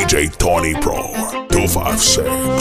DJ Tony Pro 256.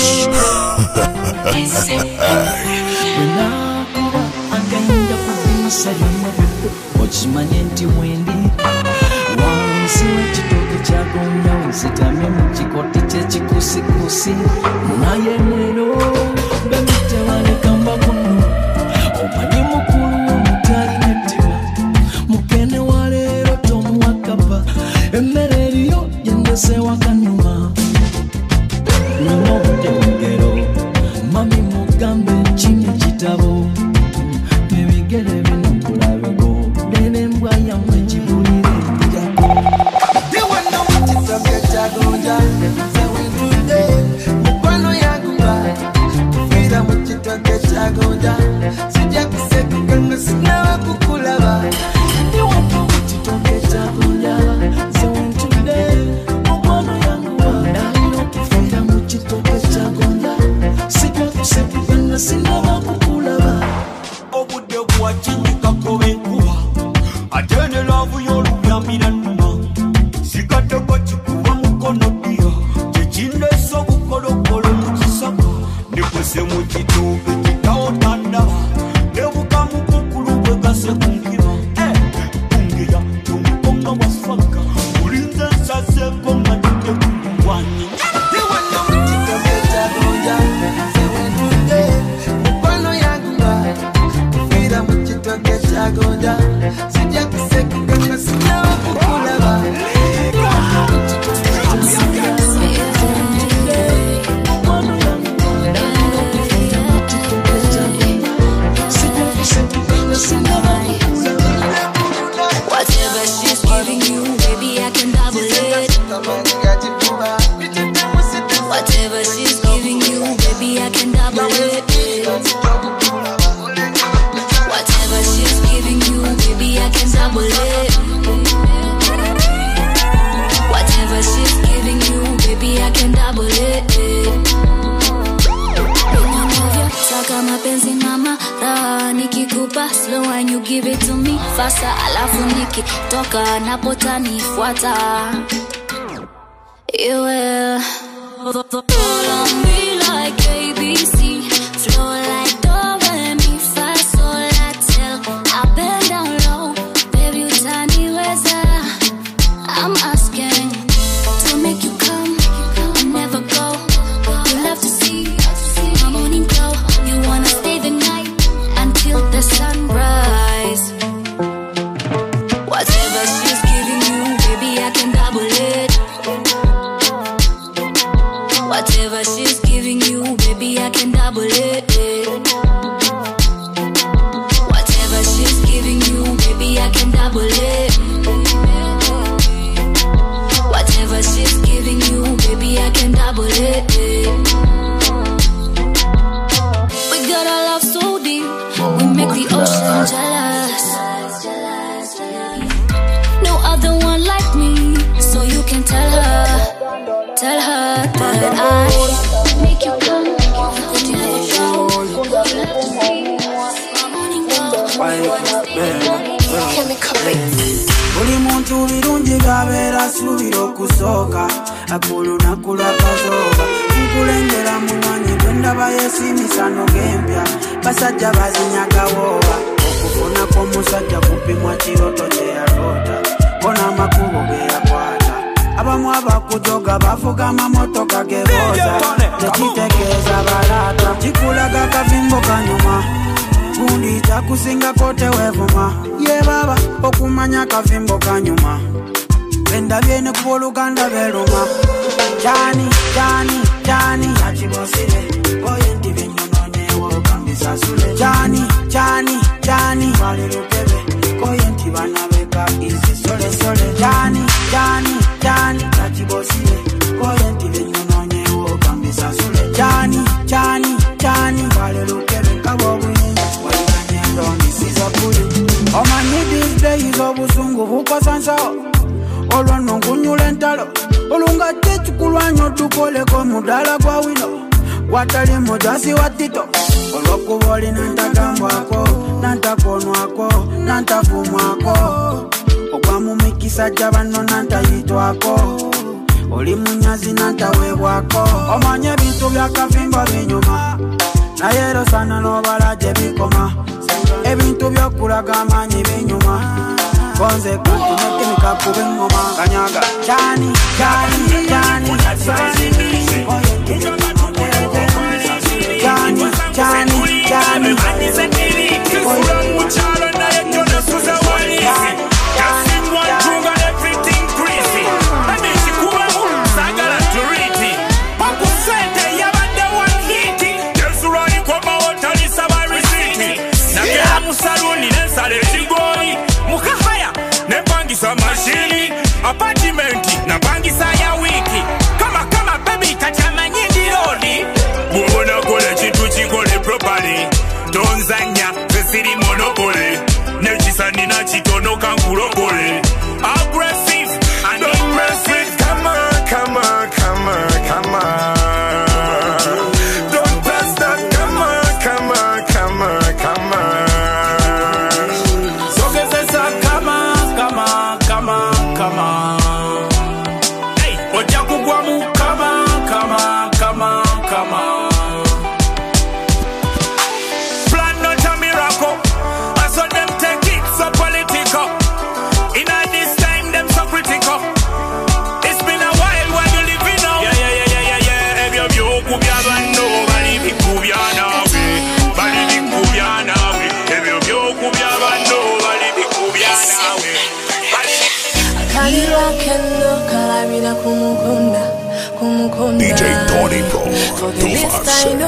Againda kubisa y'amabuto okimanye nti wendi wansi w'ekitooke kyagonda wensitamye mu kikote ky'ekikusikusi naye leero bemite balekamba kuno omanyi mukulu w'omutali nettima mukene wa leero tomuwakapa emmere eriyo yendese wakanuma nina obudde bugero mami mugambe kinye kitabo nebigere bino kulabego nenembwa yamwe kibulire njako diwano mukitoke kyagonja sewindude mukwano yaguba kufira mukitoke kyagonja sijja kusekukanga sinawa kukulaba diwano mukitoke kyagonja sewindude mukwano yaguba dalino kufira mukitoke kyagonja sijja kusekukanga sinawa kukulaba obude bwakinyika kobenkuba atene lavu y'oluyamira nnuma sikateko kikuba mukono ddya kyekindesa obukolokolo mu kisaka nekwese mu kituuke kitawotandaba nebukamu kukulu bwegase ku nkima kungeya tomukonga wasfaka ulinze nsazeko nga tutekuluwanyi diwano mukitoke kyagonja sewendudde mukwano yaguba kufira mukitoke kyagonja sijja kusekukanga sinawa kukulaba Whatever she's giving you, baby, I can double it. Whatever she's giving you, baby, I can double it. Whatever she's giving you, baby, I can double it. Whatever she's giving you, baby, I can double it. Saka mapenzi mama, raha nikikupa slow and you give it to me faster, alafu nikitoka napotanifuata. You will follow me like ABC, flow like do re mi fa sol la tel. Up and down low, baby utaniweza. I'm asking to make you come and never go. You love to see my morning glow. You wanna stay the night until the sunrise. Whatever she's giving you, baby, I can double it. Whatever she's giving you, baby, I can double it. Whatever she's giving you, baby, I can double it. Whatever she's giving you, baby, I can double it. We got our love so deep, we make the ocean jealous. No other one like me, so you can tell her that I make you come, that you never go. You love to see my morning glow. Chemical Beats. Buli muntu birungi gabeera suubira okusooka akulunaku lwakazooba nkulengera muwanyi gwendaba yeesimisa nogempya basajja bazinyagawooba okufuna kw'omusajja kupimwa kiroto kyeyaloota kona amakubo geyakwata abamu abakujoga bavuga amamotoka gebooza tekitegeeza balaata kikulaga akavimbo kanyuma gundi kyakusinga kote wevuma ye baba okumanya akavimbo kanyuma bendabye ne kuba oluganda beluma Jani yakibosire oye nti byenyononyewo kambisasule Jani balirukebe koye nti banabeka izi sole Jani yakibosire koye nti byenyononyewo kambisasule Jani balirukebe kabobuyinza omanyi these days obusungu bukosansawo olwano nkunyula entalo olunga tekikulwanyo tukoleko mudala gwa wino watali mujasi wa tito olwokuba olina ntagambwako nantakonwako nantavumwako ogwamumikisa jja banno nantayitwako oli munyazi nantaweebwako omanye ebintu byakavimba binyuma naye ero sana n'obala gye bikoma ebintu byokulaga amaanyi binyuma konze kantunekimika kuba engoma kanyaga kyani kyani kyani apartment na bangisa ya wiki kama baby kachama nyingi rodi muona kole chitu chikole properly tonzanya zesiri monopoly nechisani na chitono kankurokole aggressive and aggressive come on don't pass that come on so guess it's a come on hey oja kugwamu come on plan not a miracle I saw them take it so political in a this time them so critical it's been a while while you living now yeah ebyo byokubya banno bali bikubyana bali bikubyana ebyo byokubya banno bali bikubyana Kalira kendo kalabira kumukunda DJ Tony Pro 257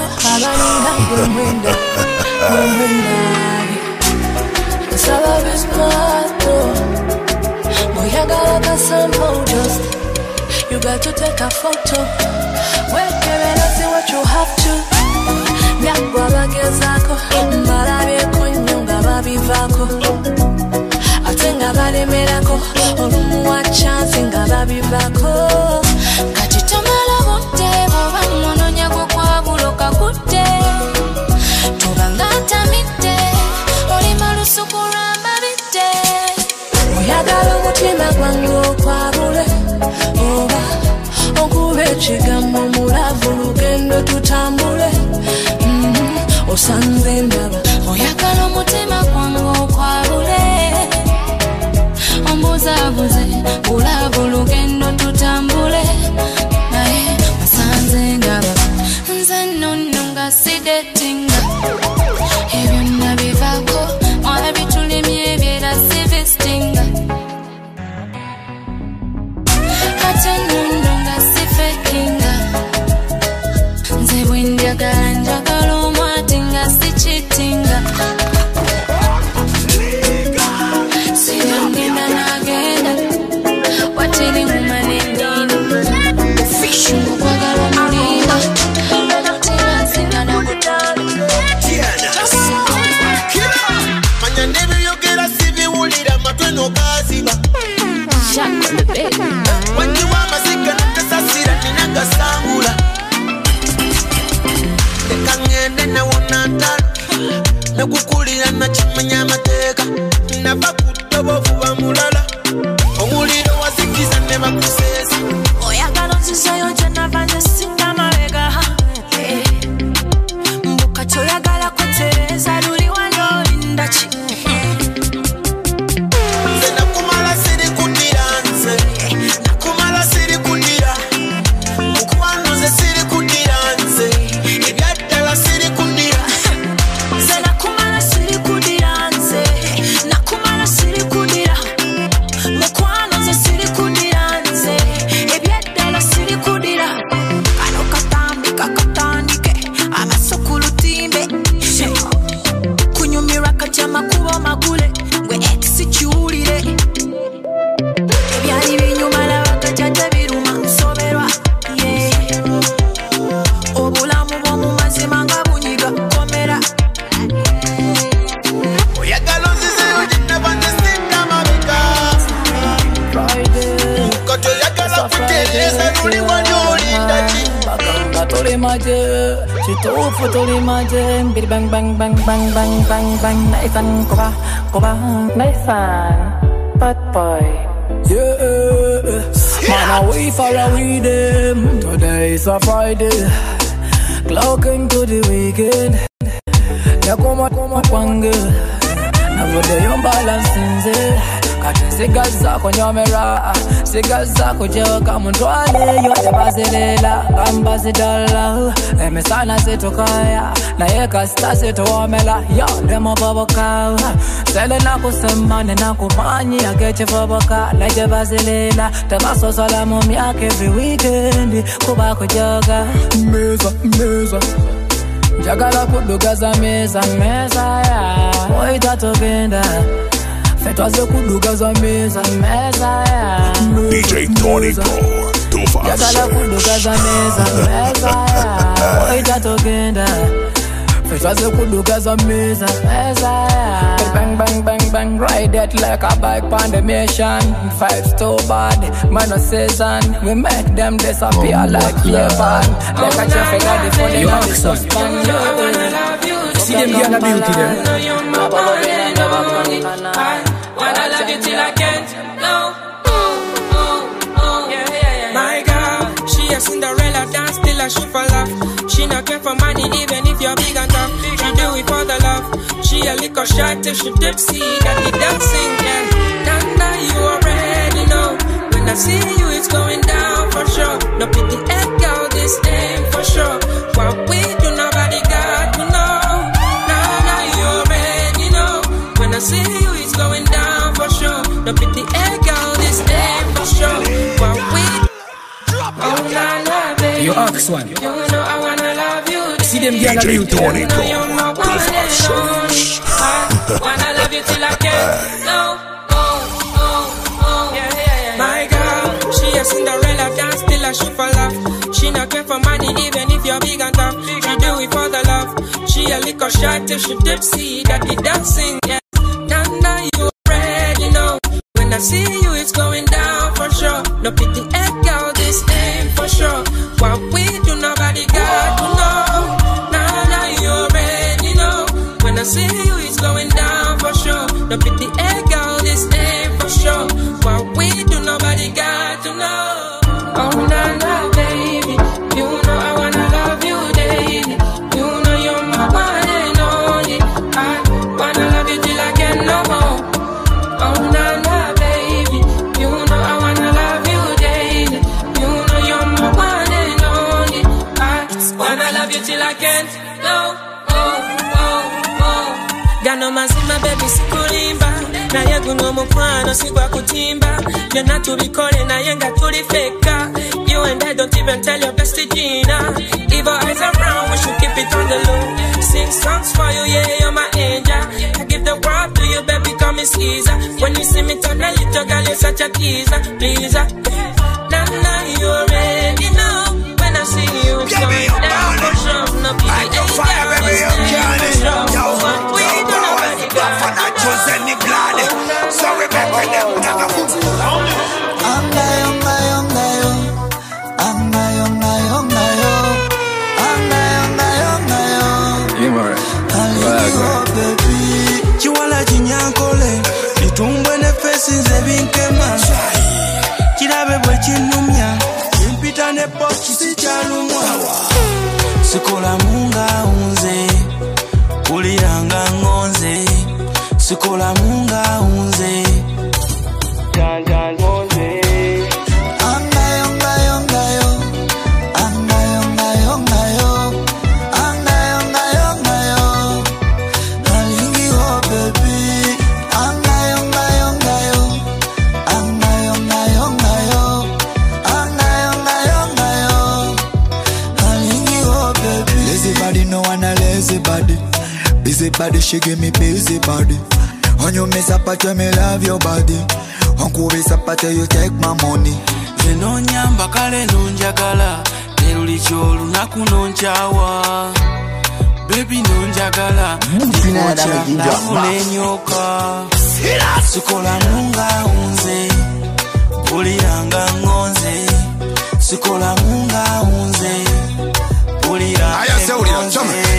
Sala bismato Moyagala kasampo just you got to take a photo Wait see what you have to Nyagwa bagezako Mbarabe kunyunga babivako Atenga balemerako Olumuwa chance nga babivako Kati tomala bote Boba mwono nyago kwa buloka kute Tubangata mite Oli malusukura mbabite Oyagala umutima gwangu kwa bule Oba Okube chigambo mulavu lugendo tutambule Osanze ndaba Oyagala umutima gwangu kwa bule Ombuzabuze ulavu lugendo tutambule naye musanze ngaba nze nonno nga sidetinga ebyo nabivako mwana bitulimye ebyera sivestinga ate nonno nga sifekinga nze bwenjagala njagala omwati nga sichitinga Watini mumanenini Fishu mkwagala mulima Mutima zinga na kutali Manya nebi yogera sivi ulira matweno kaziba Shako the baby Wanjiwa mazika nakasasira ninaga sangula Leka ngende na wonatala Nakukulira na chimanya mateka Nava kutobofu wa mulala Omuliro wazikiza neba kusesa Oyagala nzizayo jana vanya singa mawega Mbuka choyagala kutereza luli wano lindachi Nze nakumala siri kudira nze Nakumala siri kudira Mukwano ze siri kudira nze Ebyaddala siri kudira Nze nakumala siri kudira nze Nakumala siri kudira Mukwano ze siri kudira nze Ebyaddala siri kudira Kano katambika katandike Amasukulu timbe Kunyumira katya makubo magule Gwe ex kiwulire Ebyali binyuma n'abakajja biruma nsoberwa Obulamu bw'omu mazima nga bunyiga komera Oyagala onzizeyo gyenava nzisinga mabega Kati oyagala kutereza luli wali olindaki Bagamba toli maje, chitufu toli maje, bidi bang bang bang bang bang bang bang, naisan koba, naisan, bad boy. Yeah, Man, I wait for a with them. Today is a Friday, clocking to the weekend. Ya como pange, na vode yon balansinze. Kati siga zako nyomera, siga zako joka mundwale yote bazilela, gamba zidala. Eme sana setokaya, na yeka sta setowamela. Yo demo baboka, sele na kusemane na kumanyi ageche baboka. Leje bazilela, tabaso salamu miake every weekend. Kuba kujoga, meza Jagala kudugaza meza ya Oita togenda Fetwaze kudugaza meza ya DJ Tony Pro, Jagala kudugaza meza ya Oita togenda Fetwaze kudugaza meza ya Bang bang bang bang, ride it like a bike pandemation. Vibes too bad, man a season. We make them disappear like Japan. Like a traffic at the funny man is suspend. See them girl a beauty them. Wanna love you till I can't. No. My girl, she a Cinderella dance till I she fall off. She not care for money even if you're big and tough. She do it for the love. She a liquor shot till she tipsy. Got me dancing, yeah. Now you already know. When I see you, it's going down for sure. No pity egg girl, this thing for sure. What we do, nobody got to know. Now you already know. When I see you, it's going down for sure. No pity egg girl, this thing for sure. What we do. Oh, nah, baby. You ask one. You know I wanna love you. See them girl a beauty them. Tony Pro, Wanna love you till I can't. No. My girl, she a Cinderella dance till I she fall off. She not care for money even if you're big and tough. She do it for the love. She a liquor shot till she tipsy. Got the dancing, yeah. Now you already know. When I see you, it's going down for sure. No pity egg girl, this thing for sure. What we do, nobody got to know. Now you already know. When I see you, it's going down for sure. No pity egg girl, this thing for sure. What we do, nobody got to know. Oh, nah, baby. You know I wanna love you daily. You know you're my one and only. I wanna love you till I can't no more. Oh, nah, baby. You know I wanna love you daily. You know you're my one and only. I wanna love you till I can't no. Gano mazima baby sikulimba na yegu no mukwano sigwa kutimba Yona tubikole na yenga tulifeka. You and I don't even tell your bestie Gina. Evil eyes around, we should keep it on the low. Sing songs for you, yeah, you're my angel. I give the world to you, baby, call me Caesar. When you see me turn a little girl, you're such a teaser, pleaser. Now you already know. When I see you, it's going down for sure. No pity, ain't fire, baby, I'm counting. So remember them. Chiwala chinyankole Nitumbwe ne fesi nze binkema Kirabe bwe kinumya Impita ne pochi si chalumwa Sikola munga unze Kuliranga ngonze Sikola munga unze Janja ngonze Busy body, she give me busy body. On you miss a part, me love your body. On kubi sapate, you take my money. Zeno nyamba kale nonjagala. Neruli cholu naku nonjawa. Baby nonjagala. Nikocha nafune nyoka. Sikola munga unze. Buliranga ngonze. Sikola munga unze. Buliranga ngonze.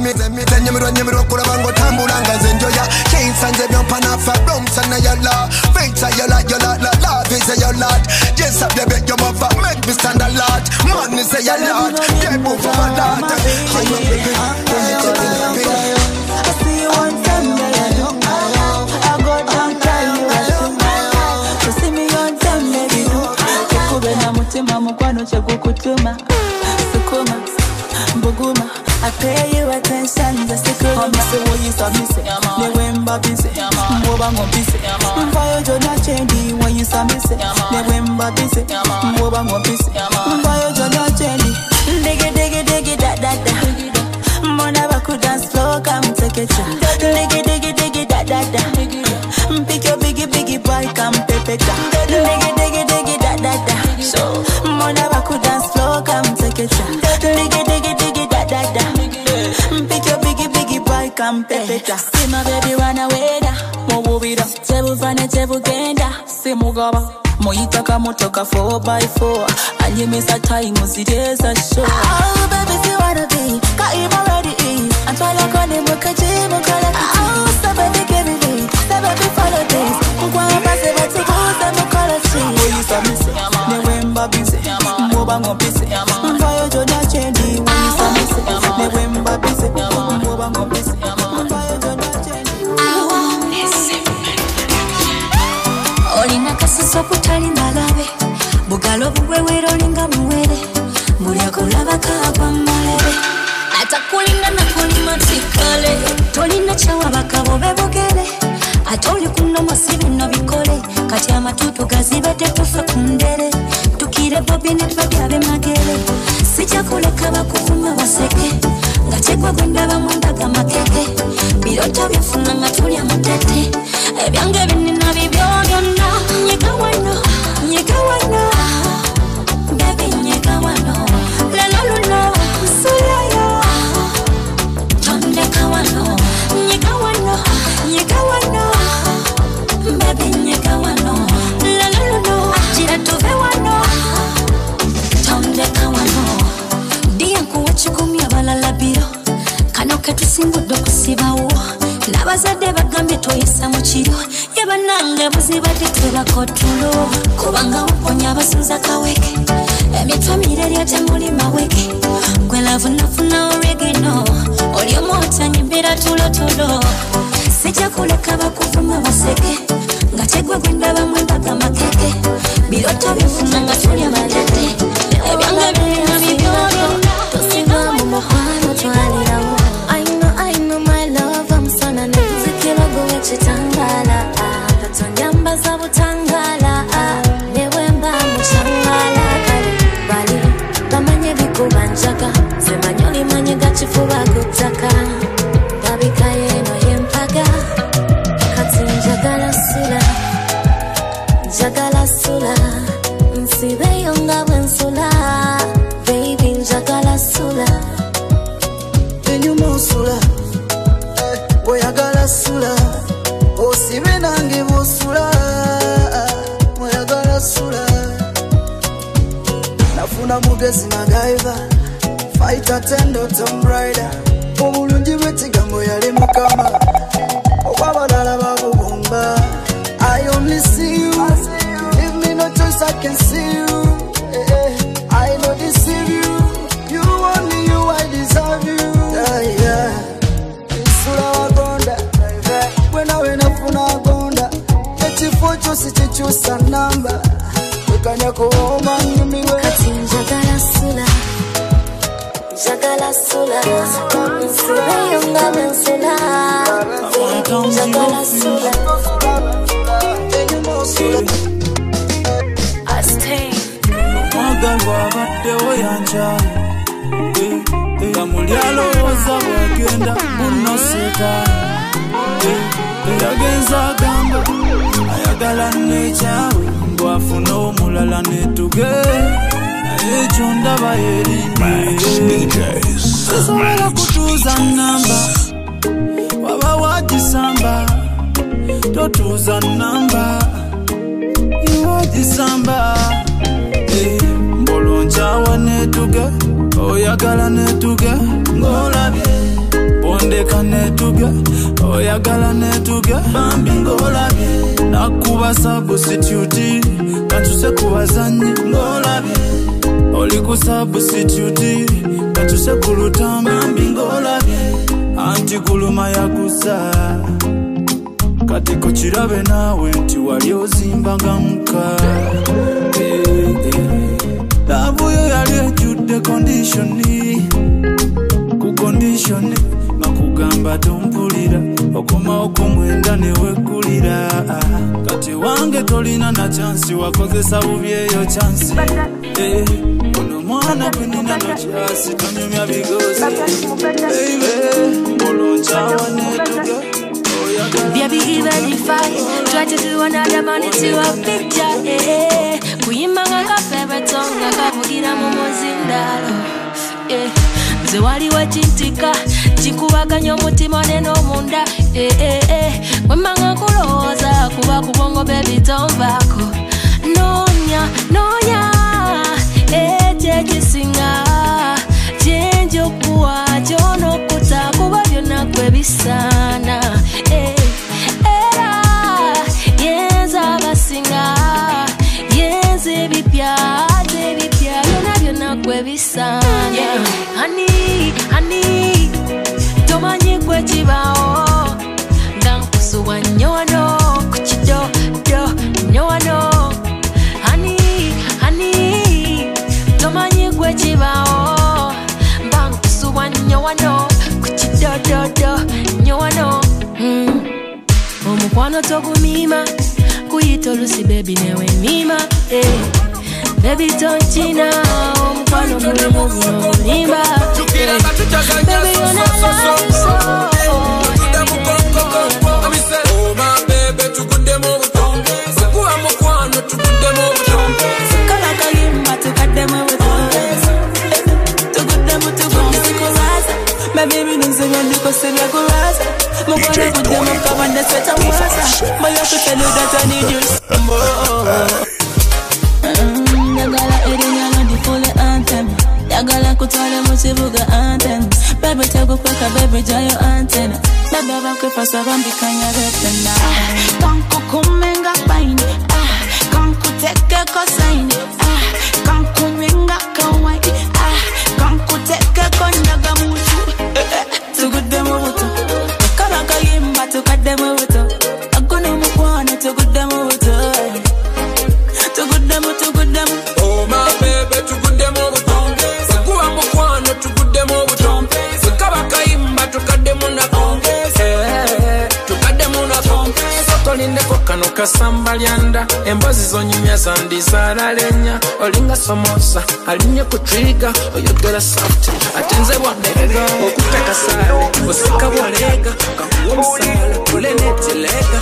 Nyemiro kulabango tambulanga zenjoya Kinsanje byompana fa bromsana yala Faita yala love is your lot Just up the bed your mother make me stand a lot Money say your lot Get move for my lot I see you one time I go down tell you to see me on time baby Kukube na mutima mukwano chekukutuma Sukuma Mbuguma I pay you attention, just a girl. I'm say what you saw me say. The wemba busy, mwoba ngopisi. Mvayo jona chendi, when you saw me say. The wemba busy, mwoba ngopisi. Mvayo jona chendi. Diggy diggy diggy da da da. Mona baku dance floor, come take it. Diggy diggy diggy da da da. Pick your biggie boy, come pepe da. Diggy diggy diggy da da da. So Mona baku dance floor, come take it. Diggy diggy diggy da da da. Pick your biggie boy, come pepe da. See my baby run away da. Mo wubira, tebu vane tebu genda. See mugaba, mo itaka motoka 4x4. And you miss a time, uzideza show. Oh baby, see what I be, got him already in. And while I call him, look at him, look at him. Oh, so baby, give me this, so baby, follow this. Mkwa pase bati kuze mukala chi. Oh, you saw me say, ne wemba busy, mwoba ngopisi. Mvayo jona chendi, when you saw me say, ne wemba busy, mwoba ngopisi. Mvayo jona chendi. Olina kasuso kutali nalabe, bugalo buwewero linga muwere, mulya kulaba kagwa malebe. Atakulinga na kulima tikale, tolina chawa bakabo bebogere. Atoli kuno masibi no bikole, kati amatutu gazibete tufa kundere. Tukire bobi ne bagyabe magere, sija kuleka bakuvuma baseke. Ngachekwa gwenda bamwandaga makeke, birota bifuna nga tulya mutete. Ebyange binina bibyo byonna, nyega wano, baby nyega wano. Lelo luno, sulaya, tondeka wano, nyega wano, baby nyega wano. Lelo luno, jira tuve wano, tondeka wano. Diya kuwachukumya balala biro, kano ketusimbudde okusibawo. Nabazadde bagambye toyisa mu kiro, ye bannange buzibadde twebakotulo. Kubanga waponya abasinza kaweke, emitwe mirerya temuli maweke. Gwe lafunafuna oregeno, oli omwotanyi mbira tulotulo. Sijja kuleka bakuvuma baseke, nga tegwe gwendaba mwembaga makeke. Birota bifuna nga tulya matete, ebyange birina bibyo byonna. Tusiba mu mukwano twalirawo. I know my love, I'm son and zikira gowe chitangala. Katonyamba za butangala, newemba muchangala. Bali, bamanye bikubanjaga, semanyoli manye gachifuba kutaka. Babika yeno yempaga, kati njagala sula, nsibe yonga bwensula. Baby njagala sula. Musula, oyagala sula, osibe nange busula, oyagala sula. Nafuna mugezi magaiva, fighter tendo Tomb Raider. Obulungi bw'ekigambo yali mukama, okwabalala babubumba. I only see you, give me no choice, I can see you. I know deceive you, you only you, I deserve you. Isula wagonda, when afuna gonda. Ekifo kyose kikyusa namba, wekanya kuwoma nyumiwe. Kati njagala sula, nsibe yonga bwensula. Njagala sula. Magalwa abaddewo yanjaye, nga mulyalo oza bwagenda bunoseka. Yagenza agamba ayagala nekyawe, bwafuna omulala netuge. Naye ekyo ndaba erinye, sisobola kutuuza namba, waba wagisamba. Totuuza namba, wagisamba. Mbolonjawa netuge, oyagala netuge. Ngolabye ndeka netuga oyagala netuga bambi ngolabye nakuba substitute kantuse kubazanyi ngolabye oli ku substitute kantuse kulutamba bambi ngolabye anti kuluma yakusa kati ko kirabe nawe nti wali ozimbanga muka lavuyo yali ejjudde conditioni ku conditioni makugamba tompulira okoma okumwenda newekulira kati wange tolina na chansi wakozesa bubi eyo chansi ono mwana gwenina no chasi tonyumya bigozi olonchawa netuga. Baby, even if I try to do another man into a picture, kuyimanga ka favorite song akavugira mu muzindalo, nze waliwo kintika kikubaganya omutima neno munda, wemanga kulowooza kuba kubongo baby tonvaako nonya ekyekisinga kyenjokuwa kyonokuta kuba byonna gwe bisaana. Honey, tomanyi kwe kibao ngankusuwa nyono kuchido nyono. Honey, tomanyi kwe kibao ngankusuwa nyono kuchido nyono. Omukwano togumima kuyita olusi baby newe mima, baby tonchina omukwano mulimu guno mulimba, baby you're not like so. Oh my baby tukudde mu butonde kuwa mukwano tukudde mu butonde kala kayimba tukadde mu butonde tukudde sikuraza baby nunzenya ndikosebya kuraza mukwano kudde mu kabande sweta mwaza my love to tell you that I need you more. Yagala erinya no di full anthem. Yagala kutwala mu kibuga anthem. Baby tegukweka baby jayo anthem. Baby abakwefasa bambikanya betena. Kanku kumenga paini. Kanku teke kosaini. Kanku nwenga kawaii. Kanku teke konyaga mutu. Tugudde mu buto. Kala kayimba tukadde mu buto. Akuna mukwana tugudde mu buto. Oh my baby tukudde mu butonde kuwa mukwano tukudde mu butonde kaba kayimba tukadde mu tolindeko kano kasamba lyanda embozi zonyumya zandizaalalenya olinga somosa alinye ku trigger oyogera soft atenze bwadega okuteka sale osika bwalega kakuwa omusala kulenetilega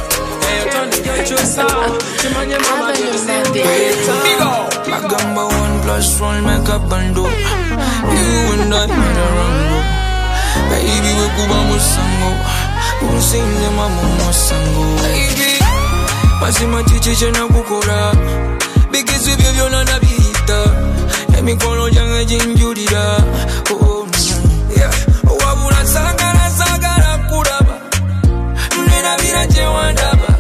Magamba 1+1 make a bando. You and I made a rango. Baby we kuba musango. Unsinde mama musango. Baby masima chichiche na kukora. Bigizi byo na nabita. Emikono jange jinjurira. Oh yeah. Wabula sagara kuraba. Nina bira chewandaba.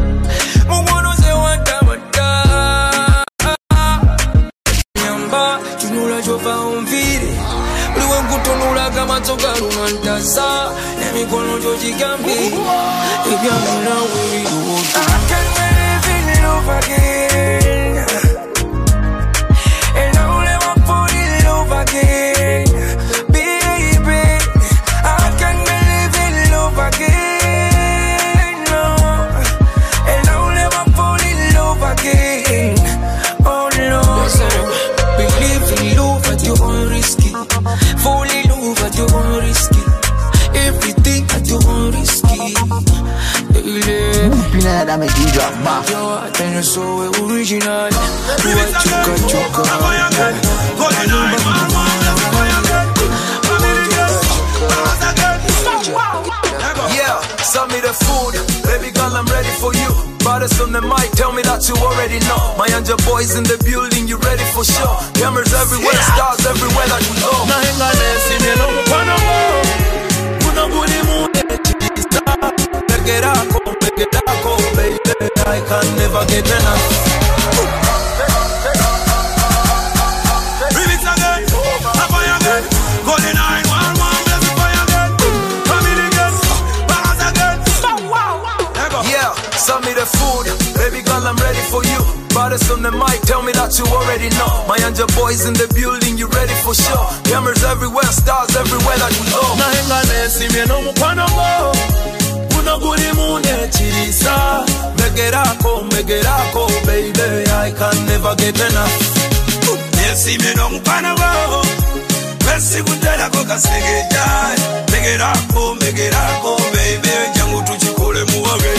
I can't believe in love again, and I'll never fall in love again, baby. I can't believe in love again, no, and I'll never fall in love again. Oh no, believe in love at your own risky, fall in love at your own risky. Everything at your own risky. Pineda make you drop back. Your attention so original. What you got. Yeah, send me the food. Baby girl, I'm ready for you. Brothers on the mic, tell me that you already know. My angel boys in the building, you ready for sure. Cameras everywhere, stars everywhere that we go. I can never get enough. Remix again, a fire again, golden 911, bless the fire again, coming again, balance again. Yeah, send me the food, baby girl, I'm ready for you. Baddest on the mic, tell me that you already know. My Anja boys in the building, you ready for sure. Cameras everywhere, stars everywhere that we go. Nahenga nesi mieno mupano go. Uno guri mune chirisa. Megerako, baby, I can never get enough. Nesi mieno mupano go. Besi kutela koka segejai. Megerako, baby, jangu tuchikole muwage.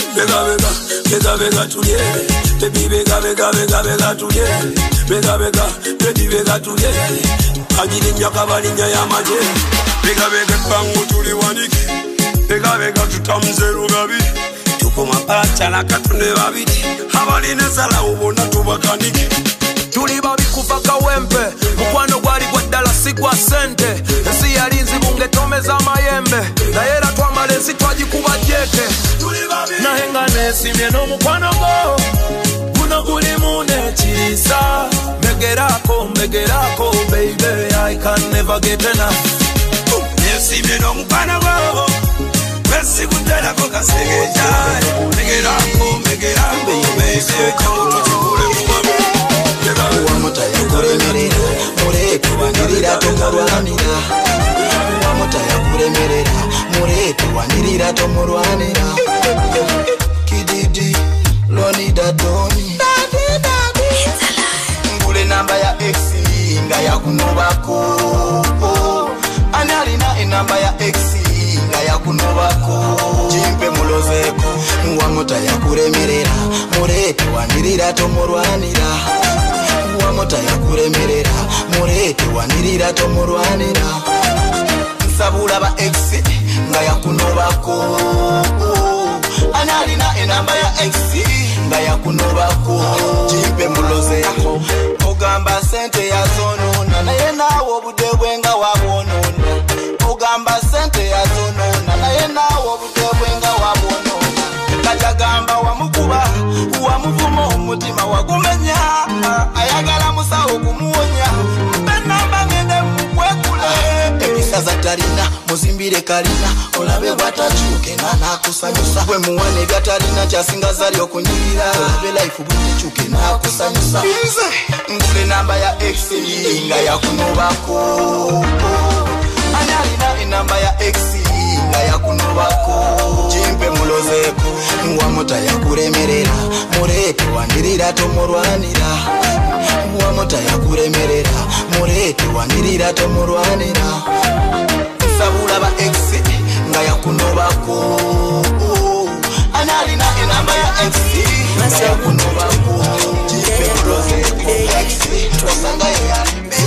Bega tuliere, baby bega tuliere, bega baby bega tuliere, ajili nyaka bali nyaya maje, bega pangu tuliwaniki, bega tutamzeru gabi, tuko mapacha la katune babiti, habali nesala ubona tubakaniki. Tuli babi kufa kawempe, mukwano gwali gwaddala sigwa sente, ensi yalinzi bunge tomeza mayembe, na yera twamalezi twagikuba jeke. Nahenga nesi mieno mukwano go, guno guli mune chirisa. Megerako, baby, I can never get enough. Nesi mieno mukwano go, besi kutela koka segejai. Megerako, baby, jangu tuchikule muwage. Uwamota yakuremerera, muretu wanirira tomurwanira. Uwamota yakuremerera, muretu wanirira tomurwanira. Kididi, loni dadoni. Ngule namba ya exi, nga yakunobako. Anyalina inamba ya exi, nga yakunobako. Jimpe mulozeko, uwamota yakuremerera, muretu wanirira tomurwanira. Uwamota yakuremerera, muretu wanirira tomurwanira. Nsabula ba exi, nga yakunobako. Anyalina enamba ya exi, nga yakunobako. Jimpe mulozeko, ogamba sente ya zonona, naye nawo budebwe nga wabonona. Ogamba sente ya zonona, naye nawo budebwe nga wabonona. Kajagamba wamukuba, wamuvuma umutima wagumenya. Ayagala musawo kumuonya, mpenamba ngende mukwekule. Ebisaza talina, muzimbire kalina, olabe bwatachuke nakusanyusa. Bwe muwane byatalina kyasinga zali okunyirira, olabe life butichuke nakusanyusa. Ngule namba ya exi, nga yakunobako. Anyalina enamba ya exi, nga yakunobako. Jimpe mulozeko, uwamota yakuremerera, muretu wanirira tomurwanira. Uwamota yakuremerera, muretu wanirira tomurwanira. Sabula ba exi, nga yakunobako. Anyalina enamba ya exi, nga yakunobako. Jimpe mulozeko, exi, twasanga ya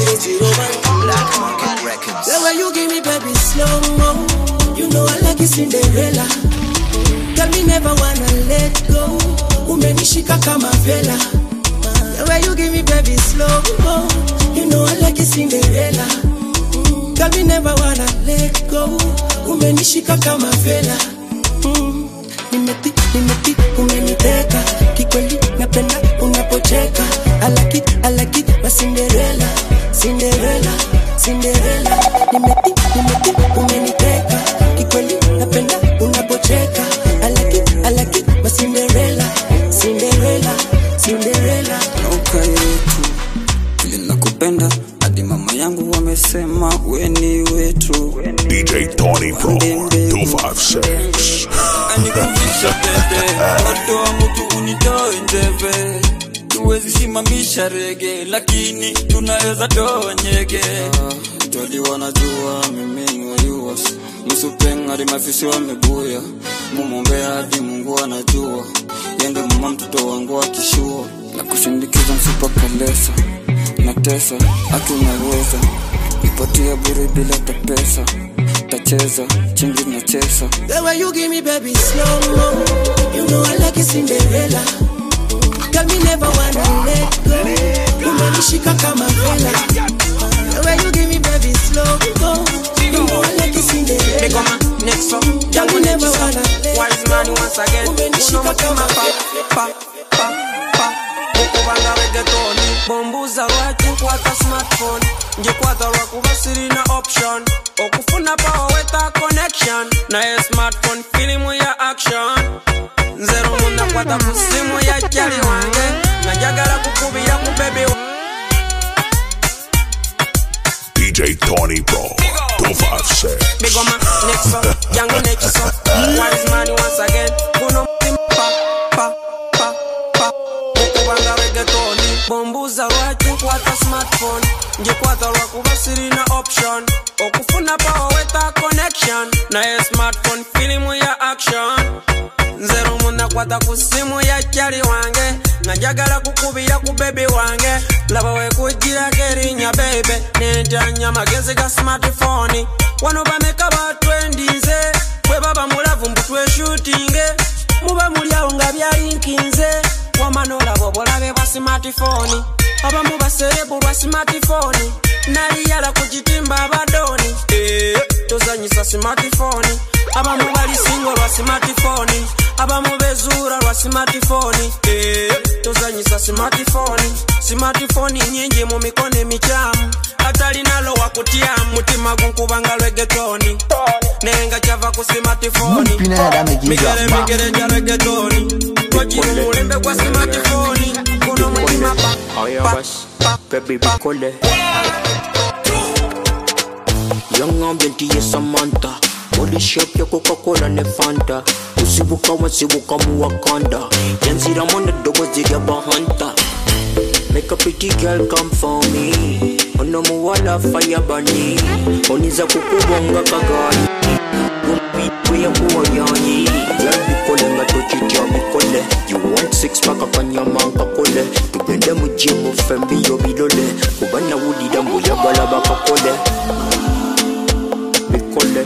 Black Market Records. The way you give me baby slow-mo, you know I like it Cinderella. Tell me never wanna let go, umenishika kama vela. The way you give me baby slow-mo, you know I like it Cinderella. Tell me never wanna let go, umenishika kama vela. Nimeti, umeniteka, kikweli napenda unapocheka. I like it, my Cinderella. Nimeti, umeniteka, kikweli napenda unapocheka. I like it, my Cinderella. Nauka yetu, vile nakupenda, hadi mama yangu wamesema we ni wetu. DJ Tony Pro 256. Anikuvisha bebe, watoa mtu unitoe njeve. Tuwezi simamisha rege, lakini tunaweza toa nyege. Jodi wanajua mimi wa yuwas, musupenga di mafisi wamebuya. Mumombe hadi Mungu anajua, yende mama mtoto wangu akishua. Na kushindikiza msupa kalesa, na tesa, haki unaweza. Nipatia bure bila tapesa, tacheza, chingi na chesa. The way you give me baby slow-mo, you know I like it Cinderella. Tell me never wanna let go, umenishika kama vela. The way you give me baby slow-mo, you know I like it Cinderella. Next up, tell me never wanna let go, money once again. Uno mutima pa ukubanga reggaetoni. Bombuza lwaki nkwata smartphone. Njikwata lwakuba sirina option. Okufuna power weta connection. Naye smartphone filimu ya action. Nzero munda kwata kusimu ya kyali wange. Najagala kukubira ku baby DJ Tony Pro 256. Big on my next up, young next up. Wise money once again. Kuno pa ukubanga reggaetoni. Bombuza lwaki nkwata smartphone. Njikwata lwakuba sirina option. Okufuna power weta connection. Naye smartphone filimu ya action. Nzero munda kwata kusimu ya kyali wange. Najagala kukubira ku baby wange. Laba we kujira kerinya baby. Nentanya magezi ga smartphone. Wano bameka ba trendize. Kwe baba mulavu mbutwe shooting. Muba mulyawo nga byalinkinze. Wamanola bobolabe bwa smartphone. Abamu baserebu lwa smartphone. Nali yala kujitimba abadoni. Tozanyisa smartphone. Abamu bali single lwa smartphone. Abamu bezura lwa smartphone. Tozanyisa smartphone. Smartphone nyingi mu mikono emichamu. Atali nalo wakutia mutima gunkubanga reggaetoni. Nenga chava ku smartphone. Migere nja reggaetoni. Koji mulembe kwa smartphone. Kuno mutima baby bikole. Young ambiente ye Samantha. Body shape ya Coca-Cola ne Fanta. Usibuka wasibuka mu Wakanda. Yanzira mwana dogo ziri abahanta. Make a pretty girl come for me. Ono muwala fire bunny. Oniza kukubonga kagani. Gumbi ya kuwa yani. Girl bikole nga tochitia bikole. You want six pack akanya manka kole. Tugende mujimu fembi yo bilole. Kubana wuli dambu ya galaba kakole. Bikole.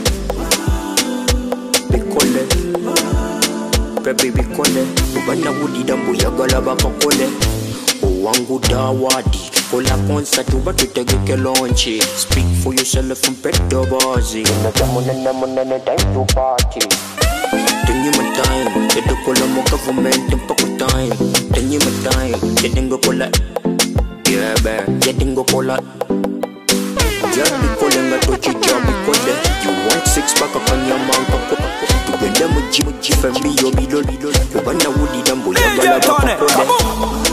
Baby bikole. Kubana wuli dambu ya galaba kakole. Wangu dawadi. Kola concert uba tutegeke launchi. Speak for yourself from Petto Bazi. Nene time to party. Tenye my time. Tedo kola mo government mpako time. Tenye my time. Tedengo kola. Yeah man. Tedengo kola. Yeah bikole nga tochi job bikole. You want six pack akanya manka kola. Tugenda muji fembi yo biloli. Ubana wudi dambo ya gala bakakole.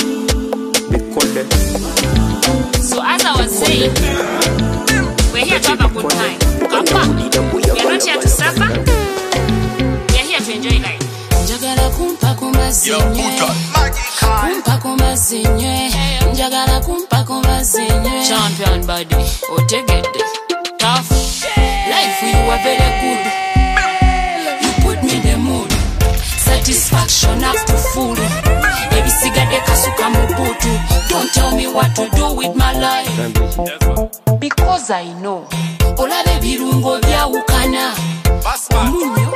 So as I was saying, we're here to have a good time. Come back. We're not here to suffer. We're here to enjoy life. Njagala kumpa kumazinye. Kumpa kumazinye. Njagala kumpa kumazinye. Champion body, otegede. Tough. Life you are very good. You put me in the mood. Satisfaction after food. Baby sigade kasuka mubutu. Don't tell me what to do with my life. Because I know. Olabe birungo bya ukana. Munyo.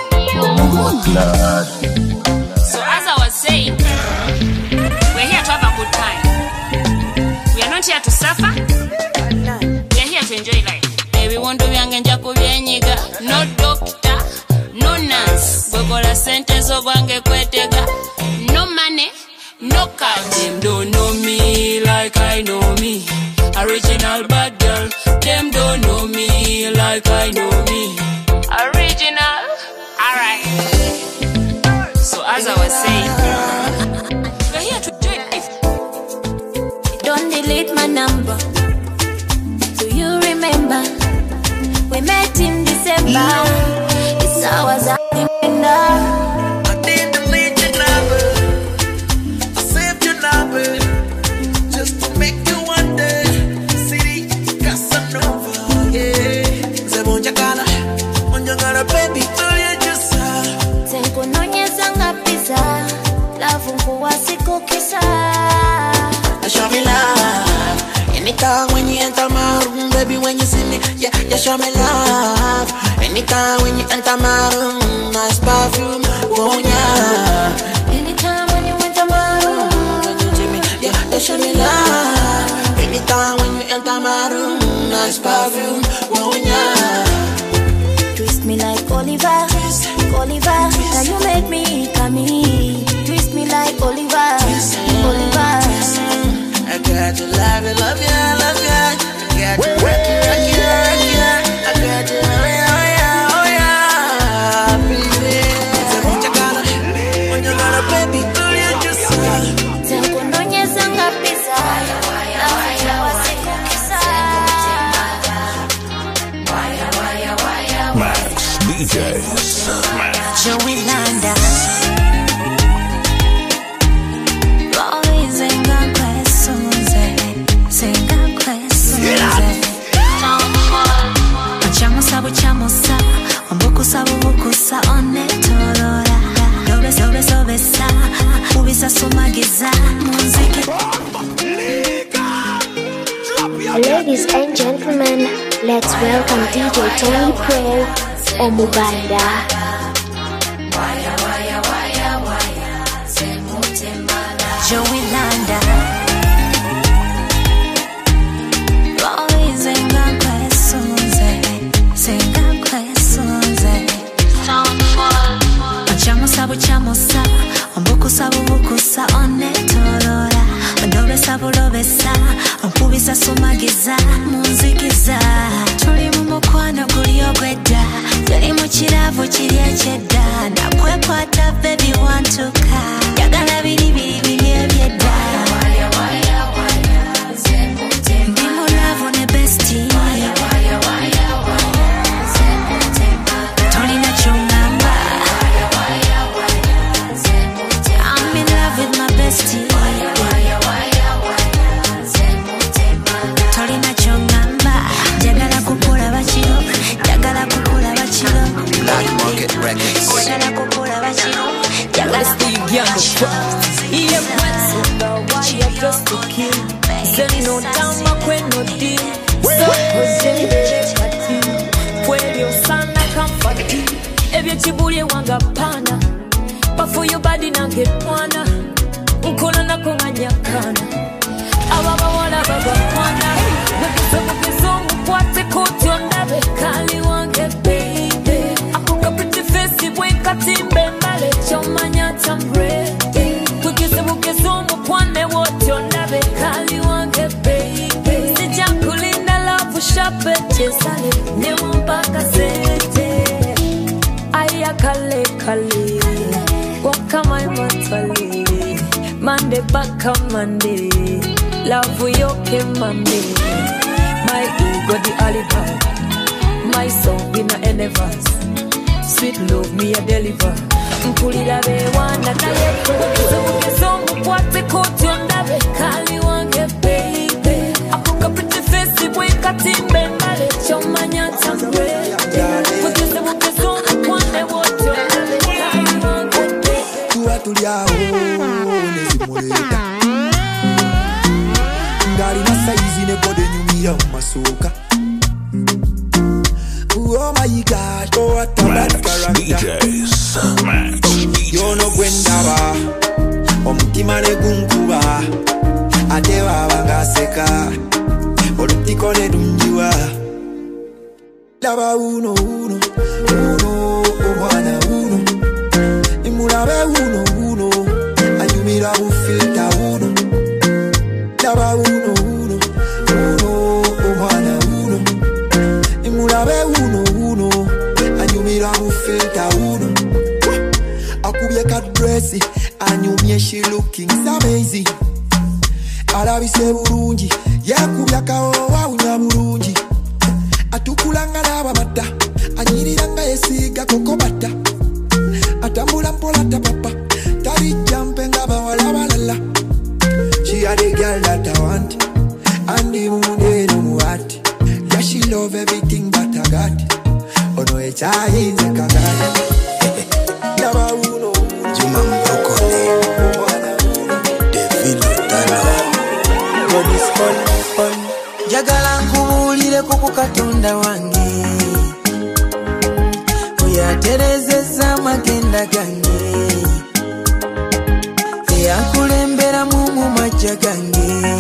So as I was saying, we're here to have a good time. We are not here to suffer. We are here to enjoy life. Baby want to byange njako byenyiga. No doctor, no nurse. Gogola sente zo bwange kwetega. No money. No card. Them don't know me like I know me. Original bad girl. Them don't know me like I know me. Original. Alright. So as I was saying, we're here to do it. Don't delete my number. Do you remember? We met in December. It's hours I remember. Just to make you one day. City Casanova, yeah. Zebonjagala, onjagala baby, tulia jusa. Tenko nonyeza ngapisa. Love unkuwa siku kisa. Show me love. Anytime when you enter my room, baby, when you see me, yeah, show me love. Anytime when you enter my room, nice perfume, oh yeah. Anytime when you enter my room, yeah, show me love. Anytime when you enter my room, nice perfume, oh yeah. twist me like Oli Oliver, Oliver, can you make me come in? Twist me like Oliver, Oliver. I got to love you, love you, love you. I got to rock you, rock you, rock you. I got to oh yeah, baby. So what you gonna, when you gonna baby, do you just Tengo noñeza nga pizza. Max DJs. Joey Landa. Always ain't got questions, ain't got questions. Chamusa buchamusa, ombukusa bubukusa onetorora. Sobesa, ubisa sumagiza muziki. Ladies and gentlemen, let's welcome DJ Tony Pro Omubanda. Joey Landa. Always ain't got questions, ain't got questions. Chamusa buchamusa, ombukusa bubukusa onetorora. Ndobesa bulobesa, onkubisa sumagiza munzikiza. Tuli mu mukwano guli ogwedda, tuli mu kiravu kiri ekyedda. Nakwekwata baby wantuka, yagala biri ebyedda. Ndi mu love ne bestie, tolina kyongamba. I'm in love with my bestie. Tolina kyongamba, jagala kukula bakiro, jagala kukula bakiro. Black Market Records. Jagala kukula bakiro, jagala kukula bakiro. Iye kwetu waya just to kill. Zeno dama kweno di. So ojende kati. Kwelio sana kamfati. Ebye chibuli wanga pana. But for your body na get mwana. Nkola na konganyakana. Ababa wala baba mwana. Wekizo mukwate kuti ondabe. Kali wange baby. Akuka pretty face weka timbe mbale. Chomanya tamre. Wekizo mukwane wote ondabe. Kali wange baby. Sija kulinda love shape chesale. Nemo mpaka sete. Aya kale kale. Waka my matali. Monday baka Monday. Love yoke Monday. My ego the alibi. My song in a enevas. Sweet love me a deliver. Mpulira bewana na yetu. Zongu kwate koti ondabe. Kali wange baby. Akuka pretty face weka timbe mbale. Chomanya tamre. Zongu kwane wote ondabe. Kali wange baby. Tuliao nezimuleta ngali na saizi ne bode nyumira masuka. Oh my God, oh what a bad character. Yono gwendaba omutima ne gunkuba ate baba ngaseka olutiko ne dunjiwa. Laba uno omwana uno imulabe uno anyumira bufilta uno. Laba uno omwana uno imulabe uno anyumira bufilta uno. Akubye kadresi anyumye, she looking so amazing. Alabise bulungi yakubya kawowa unya bulungi. Atukulanga n'abamata anyiriranga yesiga kokobata. Atambula mpola tapapa tari jampe nga bawala balala. She had a girl that I want and the moon they don't want. Yeah, she love everything that I got. Oh no, it's a easy kagaya. Lava uno Juma Mbrokole Devilo Dano God is on Jagala nkubulire kuku katonda wange Uyaterezeza amagenda gange Eyakulembera mu majja gange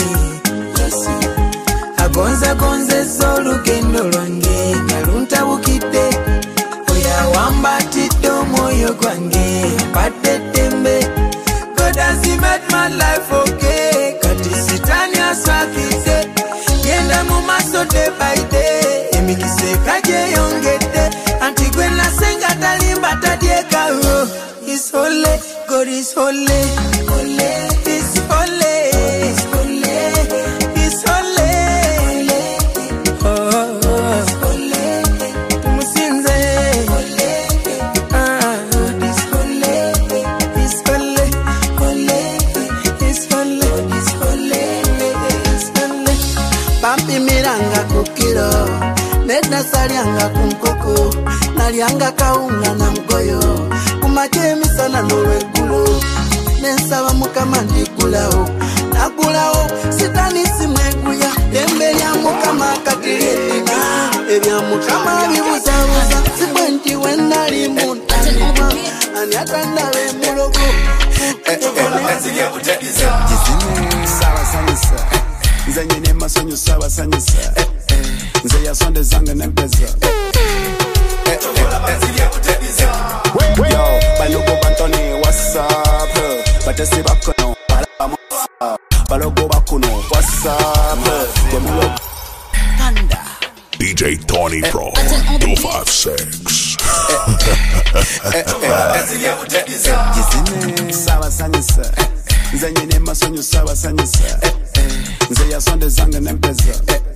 Agonzeza olugendo lwange nga luntabukidde Oyawamba Kwatito moyo gwange patetembe. God has he made my life okay. Kati sitani aswakise. Yenda mumaso day by day. Emikise kaje yongete. Antigwe na senga talimba tadieka. He's holy, God is holy. Holy, he's holy. He's holy, he's holy. Neda salianga kunkoko, nalianga kaunga na mgoyo. Kumachemi sana nolwegulu, nensaba mukama ndikulao. Nakulao, sitani simweguya, dembe lya mukama katilina. Ebya mukama bibuzabuza, sibwenti wenda limuntanima. Anyatanda we mulogo. Jizini, sawa sanyisa. Nzenye ne masonyo sawa sanyisa. Nze ya sonde zanga nempeza. Yo, balogo bantoni, what's up? Batesi bakono, balogo bakuno, what's up? DJ Tony Pro 256. Jizini, sawa sanyisa. Nzenye ne masonyo sawa sanyisa. Nze ya sonde zanga nempeza.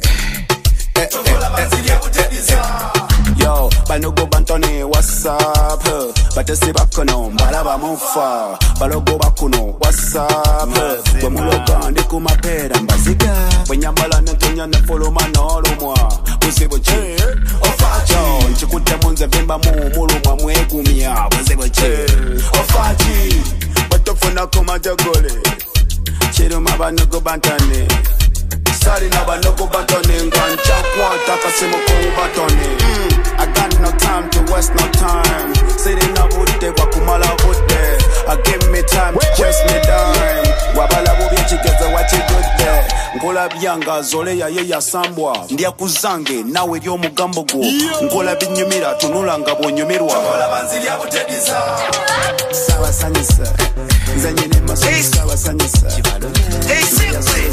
Yo, banogo bantoni, what's up? Batesi bakono, balaba mufa. Balogo bakuno, what's up? Wemuloga ndi kumapera mbaziga. Wenyambala nentonya nefolo manolo mwa. Uzibo che, ofacho. Nchikute munze vimba mulumwa mwegumia. Uzibo che, ofachi. Watofuna kuma jagole. Chiruma banogo bantani. Sorry na banoko batone ngancha kwata kasimo ko batone. I got no time to waste no time. Sitting up with the wakumala with the. I give me time to chase me down. Wabala bubi chikeza wachi good there. Ngola byanga zole ya ye ya sambwa. Ndia kuzange nawe byo mugambo gwo. Ngola binyumira tunula ngabo nyumirwa. Ngola banzili ya butediza. Sawa sanyisa. Nzenye ne maso sawa sanyisa. Hey simply.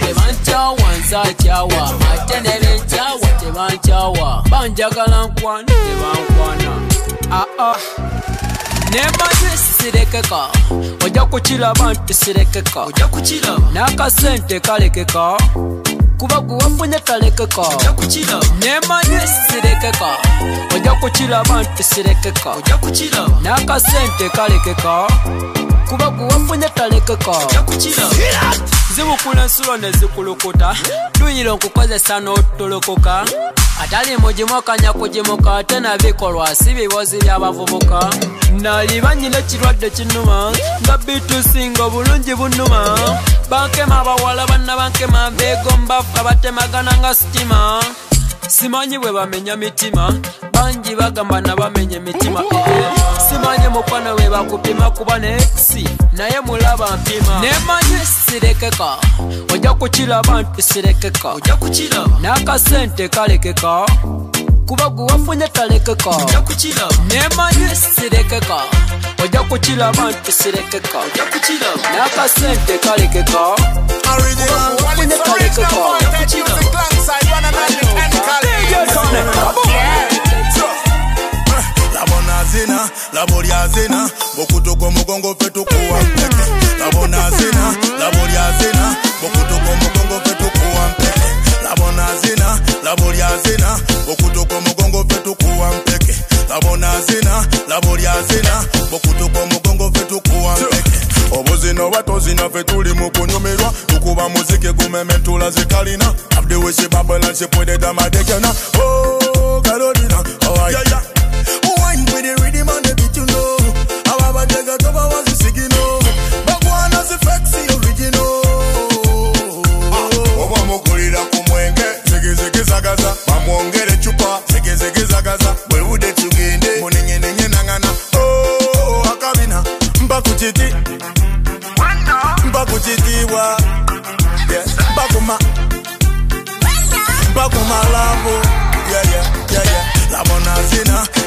Wanza chawa, matenere chawa, teban chawa. Banjagala nkwana, teban kwana. Nema nesirekeka, oja kuchila bantu sirekeka. Oja kuchila, nakasente kalekeka. Kuba guwafunye talekeka. Oja kuchila, nema nesirekeka, oja kuchila bantu sirekeka. Oja kuchila, nakasente kalekeka. Kuba guwafunye talekeka. Oja kuchila. Zibukula nsulo nezikulukota. Tuyiro nkukozesa n'otolokoka. Atali mujimokanya kujimoka. Tena bikolwa si bibozi by'abavubuka. Naliba nyina ekirwadde kinuma. Nga bitusinga obulungi bunuma. Bankema abawala banna bankema beegomba ffe batemagana nga sitima. Simanyi bwe bamenya mitima. Bangi bagamba na bamenye mitima. Simanyi mukwano we bakupima kuba ne eksi. Naye mulaba mpima. Nemanyi sirekeka. Oja kuchila bantu sirekeka. Oja kuchila. Nakasente kalekeka. Kuba guwafunye talekeka. Oja kuchila. Nemanyi sirekeka. Oja kuchila bantu sirekeka. Oja kuchila. Nakasente kalekeka. Kuba guwafunye talekeka. Oja kuchila. La bonazina, la boriazina, bokutoko mugongo fetu kuwa mpeke. La bonazina, la boriazina, bokutoko mugongo fetu kuwa mpeke. La bonazina, la boriazina, bokutoko mugongo fetu kuwa mpeke. La bonazina, la boriazina, bokutoko mugongo fetu kuwa mpeke. Obuzino batozina fetuli mukunyumirwa. Tukuba muziki gumementula zikalina. Abdi wishi babala nshipwede damadekena. Oh, Carolina, oh yeah, yeah. Wine with the rhythm and the beat, you know. How about the got over was the signal. But one has the flexi original. Oba mukulira kumwenge. Zeke zeke zagaza. Mamwongere chupa. Zeke zeke zagaza. Where would they tugende? Muninge nenye nangana. Oh, akabina. Mba kuchiti. Mba kuchitiwa. Yeah. Mba kuma lambo. Yeah, yeah, yeah, yeah. La bonazina.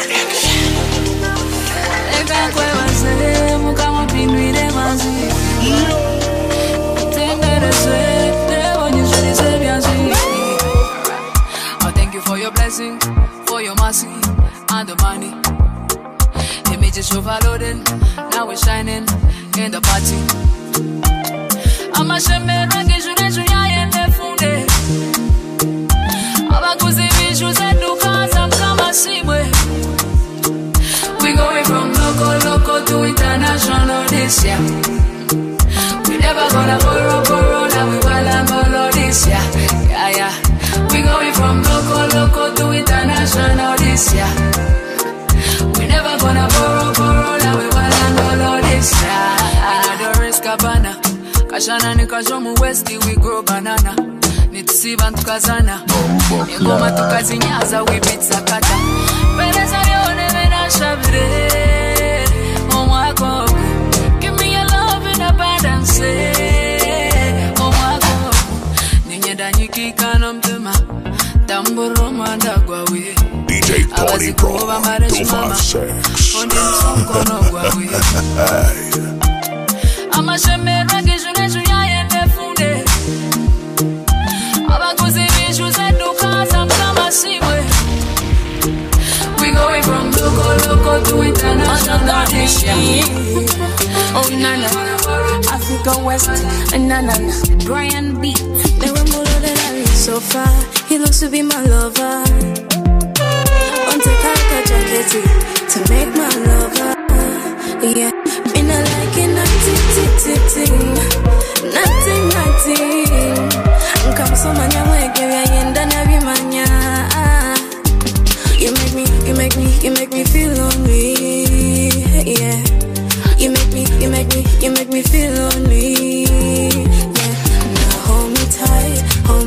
Thank you for your blessing, for your mercy, and the money. Images overloading, now we're shining in the party. I'm a shame, rangi june junya yende funde. Abakuzi bishu zetu kaza mkama simwe. We going from local to international this year. We never gonna borrow, now we will this year. Yeah. We going from local to international this year. We never gonna borrow, now we will this year. Another risk cabana. Kashana ni kajomu westi, we grow banana. Nitusiba tukazana. Ngoma tukazinyaza, we beat sakata. Pereza yone mena shabire. Omwako. Give me your love in abundance. Omwako. Ninyenda nyikika na mtema. Tamburo mandagwa we. DJ Tony Pro 256. Ondi msonkono gwa we. Ama sheme rangi june junya yende funde. Abakuzi bishu zetu kaza mkama simwe. We going from local to international this year. Oh nana, Africa West, nana, Brian B. They were more than I so far. He looks to be my lover. On take out a jacket to make my lover. Yeah, me not like it, nothing. Come so manya wege ya yenda na bimanya. You make me feel lonely. Yeah. You make me feel lonely. Yeah. Now hold me tight.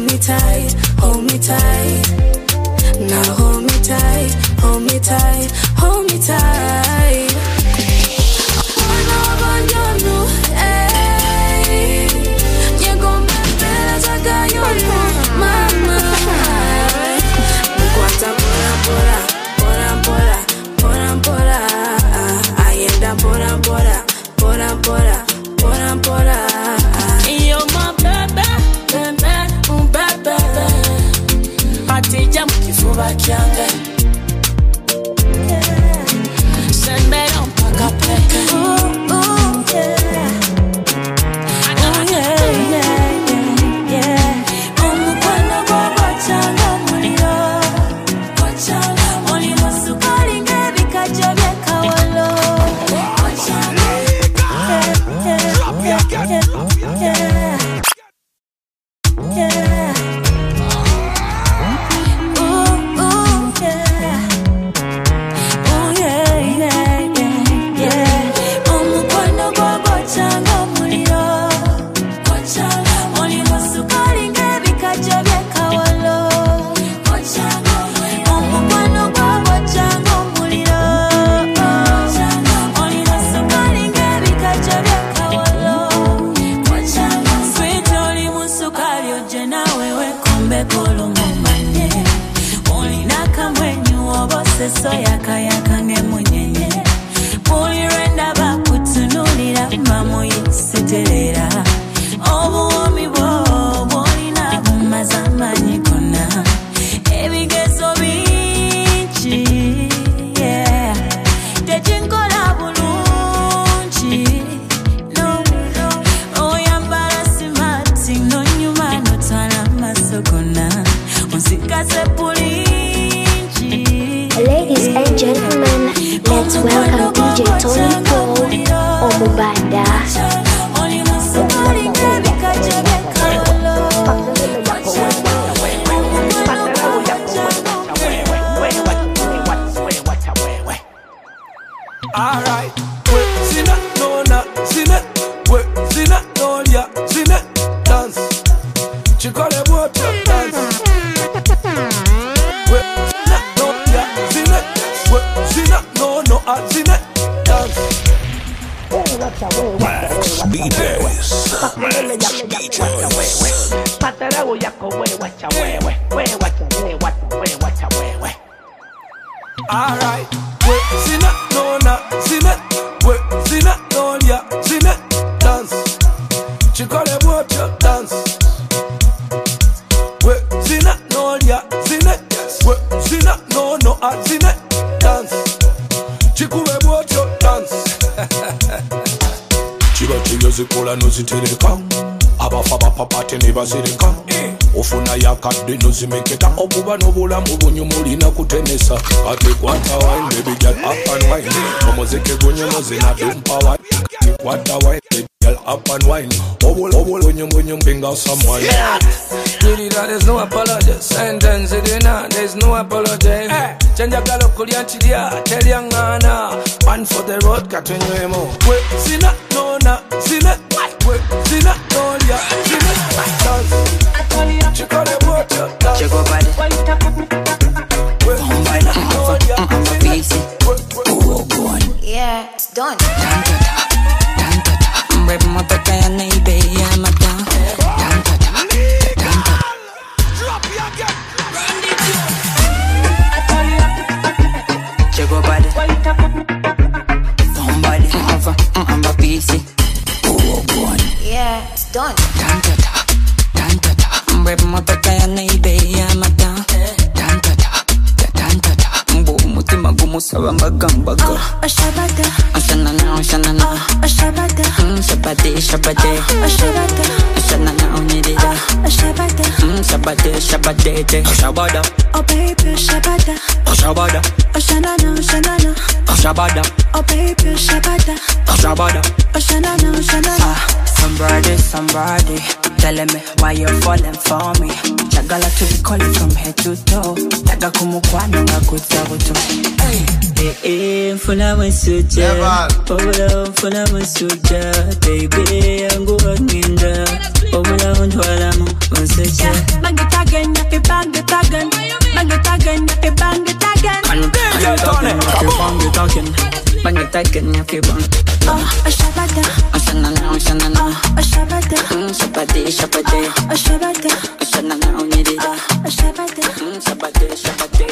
Now hold me tight. Mama, pora, ayenda pora. You're my baby, Atija mkifuba kianga. Send me on paka peka. Ladies and gentlemen, let's welcome DJ Tony Pro Omubanda. Alright, zina nona zina, zina nolia zina dance. Chikole water dance. Zina nolia zina, zina no zina dance. Max DJs. Alright, we zina no na zina, we zina no ya zina dance. Chikole bocho dance. We zina no ya zina, we zina no zina dance. Chikule bocho dance. Chiba chiyo zikola no zitereka. Abafaba papate ne bazireka. Ofuna yakadde no zimeketa. Okuba n'obulamu bunyumulina kutemesa. Ate kwata wine baby girl up and wine. Omuzike gunyomoze na dumpa wine. Kwata wine baby girl up and wine. Obul bunyumbinga someone. Really, there's no apology. Sentence it in, there's no apology. Change galo kulianchilia, tell young Anna. One for the road, Katunyemo. We zina no na zina, we zina no ya zina dance. Chikole bocho dance. Check up body. We zina no ya zina. Yeah, it's done. Baby, my back and baby, I'm a down. Check up body. Somebody, I'm a PC. Yeah, it's done. Baby, my back and baby, I'm a down. Mutima gumusaba mbagambaga. Ashabada. Ashanana, ashanana. Ashabada. Shabade, shabade. Ashabada. Ashanana, unirida. Ashabada. Shabade, shabade. Ashabada. Oh baby, shabada. Ashabada. Ashanana, ashanana. Ashabada. Oh baby, shabada. Ashabada. Ashanana, ashanana. Somebody, telling me why you're falling for me. Chagala to be calling from head to toe. Taga kumukwana ngakuta buto. Mfuna masuja. Obula mfuna masuja. Baby, yangu waninda. Obula undwala masuja. Bangitagen, yake bangitagen. Bangitagen, yake bangitagen. Bangitagen, yake bangitagen. Ashabada. Ashanana, ashanana. Ashabada. Shabade, shabade. Ashabada. Ashanana, unirida. Ashabada. Shabade, shabade.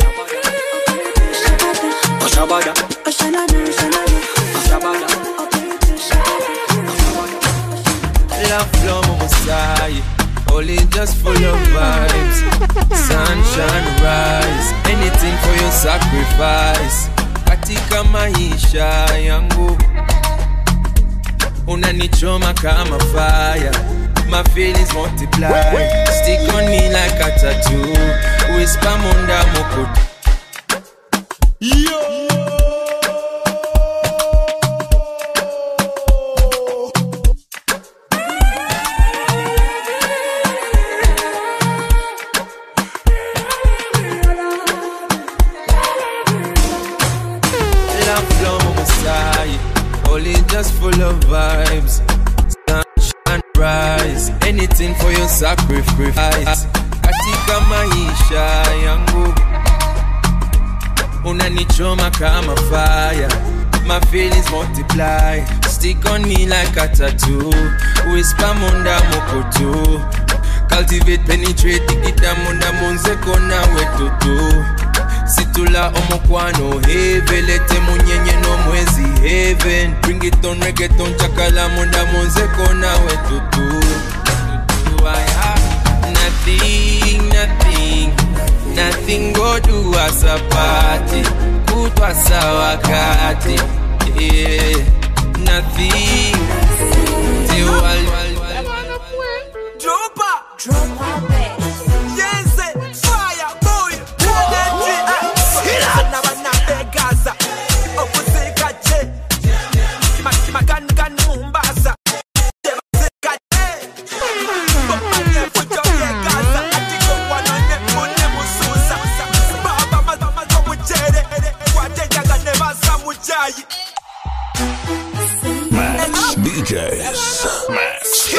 Ashabada. Ashanana, ashanana. Ashabada. Love flow Messiah, only just full of vibes. Sunshine rise, anything for your sacrifice. Katika maisha yangu unanichoma kama fire. My feelings multiply. Stick on me like a tattoo. Whisper munda moko. Yo. Only just full of vibes. Sunshine rise, anything for your sacrifice. Katika maisha yangu unanichoma kama fire. My feelings multiply. Stick on me like a tattoo. Whisper munda mokoto. Cultivate, penetrate, ikita munda monzeko na wetutu. Situla omokwano heaven. Lete munyenye no mwezi heaven. Bring it on reggaeton chakala munda monzeko na wetutu. I have nothing go do as a party. Kutwa sawa kati. Yeah, nothing. Drop yes, fire boy. Gaza. Opusika che. Magan Mombasa. Max DJs. Max.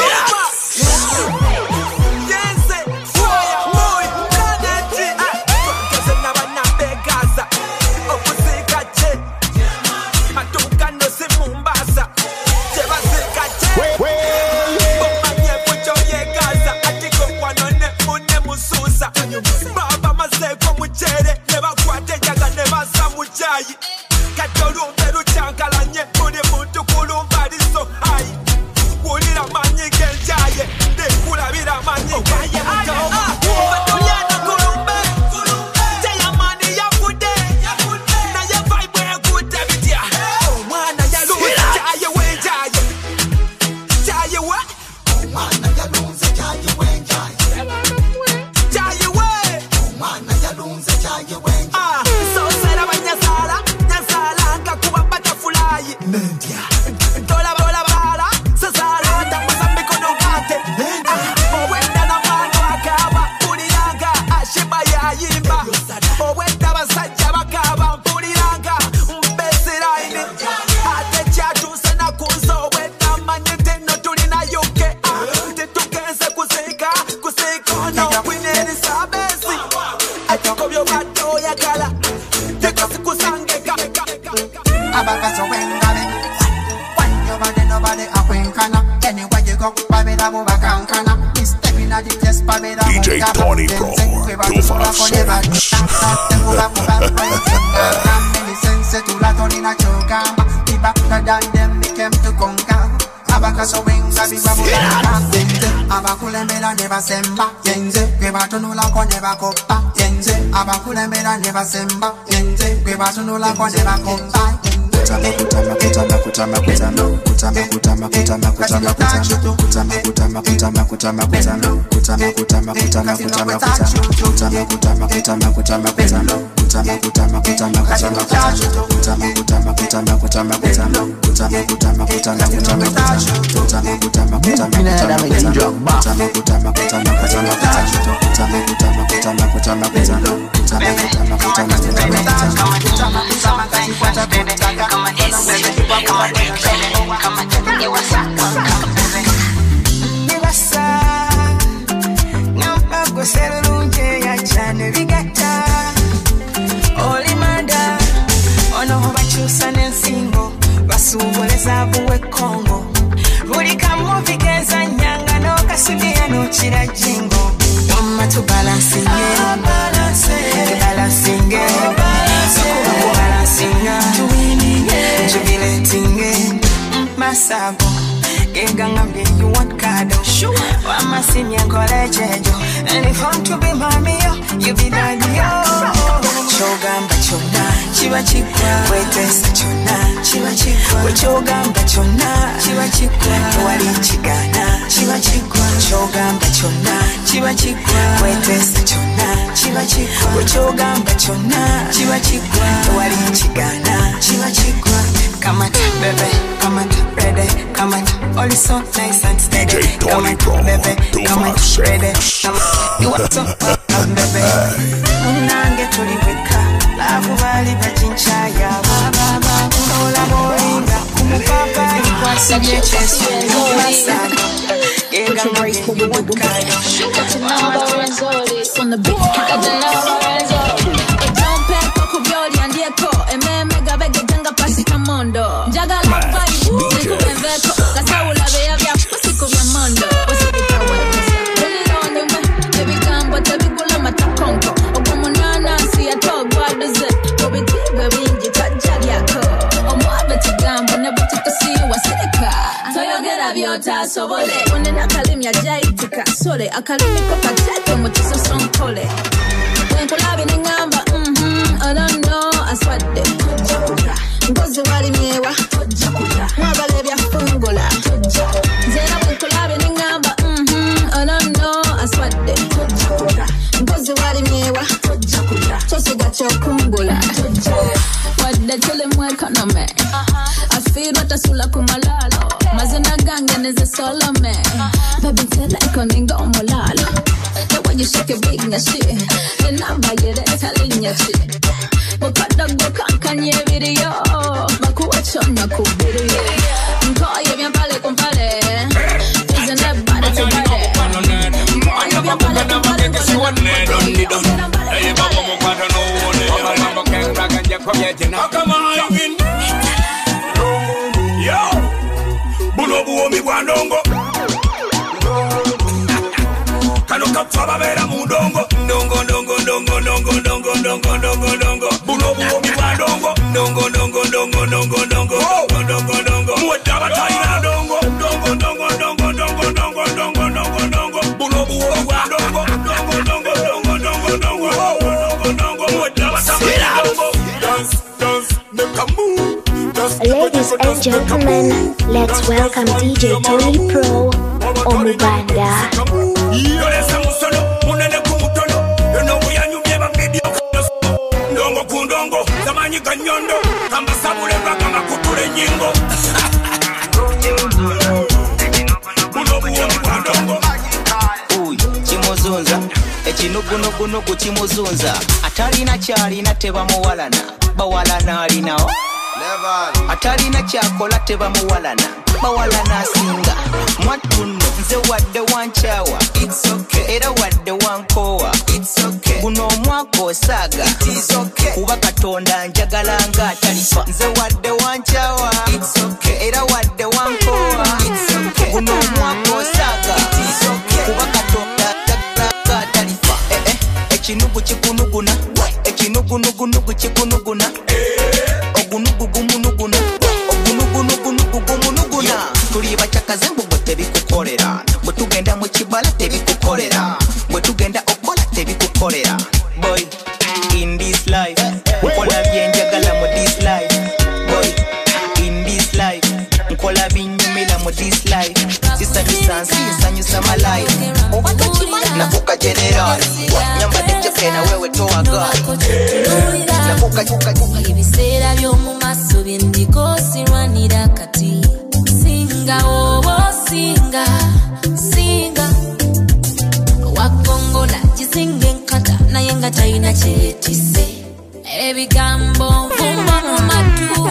Baba mazeko muchere, never quite DJ Tony Pro 256. Abakulembera never semba yenze gwe batunula ko never koppa yenze abakulembera never semba yenze gwe batunula ko never koppa Sabo, you want cado. I'm a senior college, and if I'm to be mommy, you be daddy. Chogamba chona, chiwa chikwa, wete sachona, chiwa chikwa, chogamba chona, chiwa chikwa, wali chigana, chiwa chikwa, chogamba chona, chiwa chikwa, wete sachona, chiwa chikwa, chogamba chona, chiwa chikwa, wali chigana, chiwa chikwa. Come on, baby, come on, ready, come on, all is so nice and steady. Come on, baby, come on, ready, come on, you want to baby. Unange tuliweka, lavu bali bachinchaya, baba, ola boringa, kumupapa, kwa sinye chesu, masaka, genga mabini, you want kaya. On the beat, got the number and so. Don't pay for kubyori and yeko, mega vege janga pasi kamondo. Jaga la vibe, nikubeveko, kasaula beya vya pasiku vya mondo. Wasibika webisa, really on the way, baby gambo, tabi gula matakonko. Ogumunana, siya togo aduze, gobi tigwe binji tajari yako. Omwabe tigambo, nebutika siwa sirika. Toyogera vyota sobole, unena kalimya jaitika. Sole, akalimiko patete, mutiso sonkole. Wenkulabi ningamba, I don't know, I sweat it. Ngozi wali miewa, mwabale vya fungula. Zena wenkulabi ningamba, I don't know, I sweat it. Ngozi wali miewa, chosiga chokungula. Wadda tule mweka na me, afiru tasula kumalalo. Mazina gange neze solo me, baby tela iko ninga omolalo. The way you shake your big na shit, the number you that's telling your shit. Bukada go kankanye video, bakuwa chona ku video. Mkoye vya pale kumpale, isn't that bad to bad? Mkoye vya pale kumpale, Kano kapfa bera mudongo ndongo ndongo ndongo ndongo ndongo ndongo ndongo ndongo buno buo mi wadongo ndongo ndongo ndongo Ladies and gentlemen, let's welcome DJ Tony Pro Omubanda. Chimuzunza ekinugunugunugu chimuzunza atalina kyalina tebamuwalana bawalana alinawo atalina kyakola tebamuwalana bawalana asinga mwattuno nze wadde wanchawa era wadde wankowa guno omwaka osaaga kuba katonda njagala nga atalifa nze wadde wanchawa era wadde wankowa guno omwaka osaaga kuba katonda njagala nga atalifa ekinugu kikunuguna ekinugunugunugu kikunuguna ogunugugumunuguna ogunugunugunugumunuguna tuli bachakaze mbugo tebikukolera bwe tugenda mu kibala tebikukolera bwe tugenda okola tebikukolera boy in this life nkola byenjagala mu this life boy in this life nkola binyumira mu this life sisanyusa nsanyusa my life obakakimana nakuka general nyambadde kyekena wewe towaga nakuka ibiseera by'omu maaso byendiko sirwanira kati singa obo singa wakongola kizinga enkata naye nga talina kyeyetise ebigambo nvumba mu matu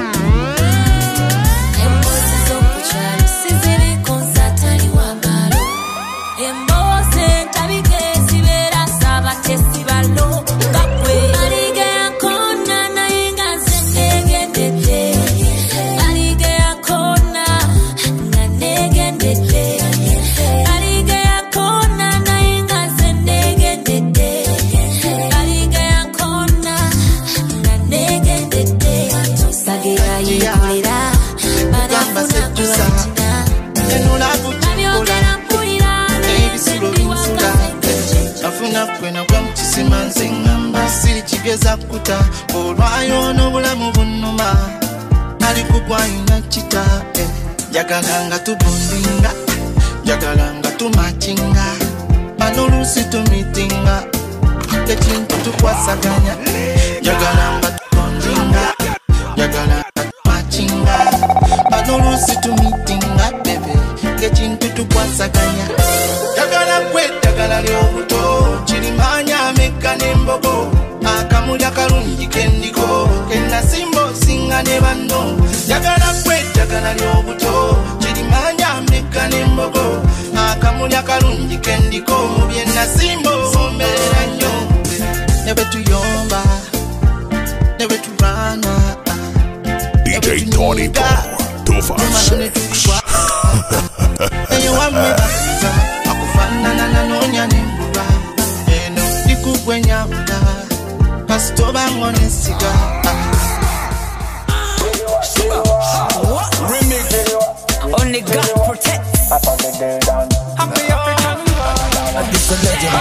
emboozi z'okukyalo siziriko nsatali wamalo emboozi entabika ezibeera z'abatesi balo nga gwe aliga yakona naye nga nze negendedde aliga yakona nga negendedde aliga yakona naye nga nze negendedde aliga yakona nga negendedde sagira yikolera banafuna kubatina babyogera mpulira ebisulo binsuka afuna kwena kwa mukisima nze ngamba siri kigeza kuta olwayo n'obulamu bunnuma ali kugwayina kita njagala nga tubundinga njagala nga tumakinga bano oluusi tumitinga ekintu tukwasaganya njagala nga tubundinga njagala nga tumakinga bano oluusi tumitinga bebe ekintu tukwasaganya njagala kwetagala ly'obuto kirimanya ameka n'embogo akamuli akalungi kendiko kenasimba osinga ne banno njagala kwetagala ly'obuto kirimanya ameka n'embogo akamuli akalungi kendiko byenasimba omerera nnyo ne bwe tuyomba ne bwe turwana DJ Tony Pro 256. eyo wamwebaza akufaanana nanonya nembulwa eno ndikugwenyawula kasitoba ngonesiga Only God protects. Happy African. This is a legend.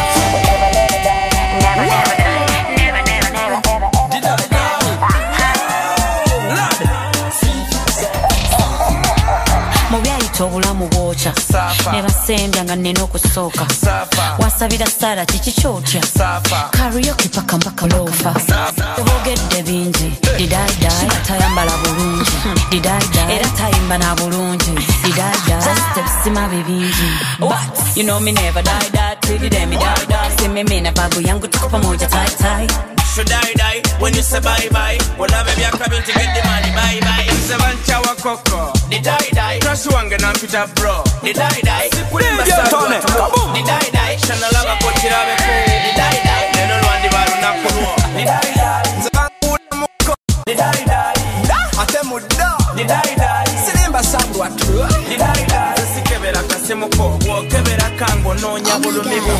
obulamu bwokya ne basembya nga nnina okusooka wasabira Sara kiki kyotya karaoke paka mpaka lofa tebogedde bingi didaidai tayambala bulungi didaidai era tayimba na bulungi didaidai stepsima bibingi but you know me never die that till the day me die see me na babu yangu tuko pamoja tight tight. Should die when you say bye bye. When I baby are coming to get the money bye bye. Seven chawa koko. The die. Trust wange na mpita bro. The die. Sikulimba sawa. The die. Shana lava kochi rabe ko. The die. Neno luandi baru na kuno. The die. Zebangu na moko. The die. Ate muda. The die. Silimba sabu watu. The die. Sikebera kasemo ko. Kebera kango no nyabulu mibo.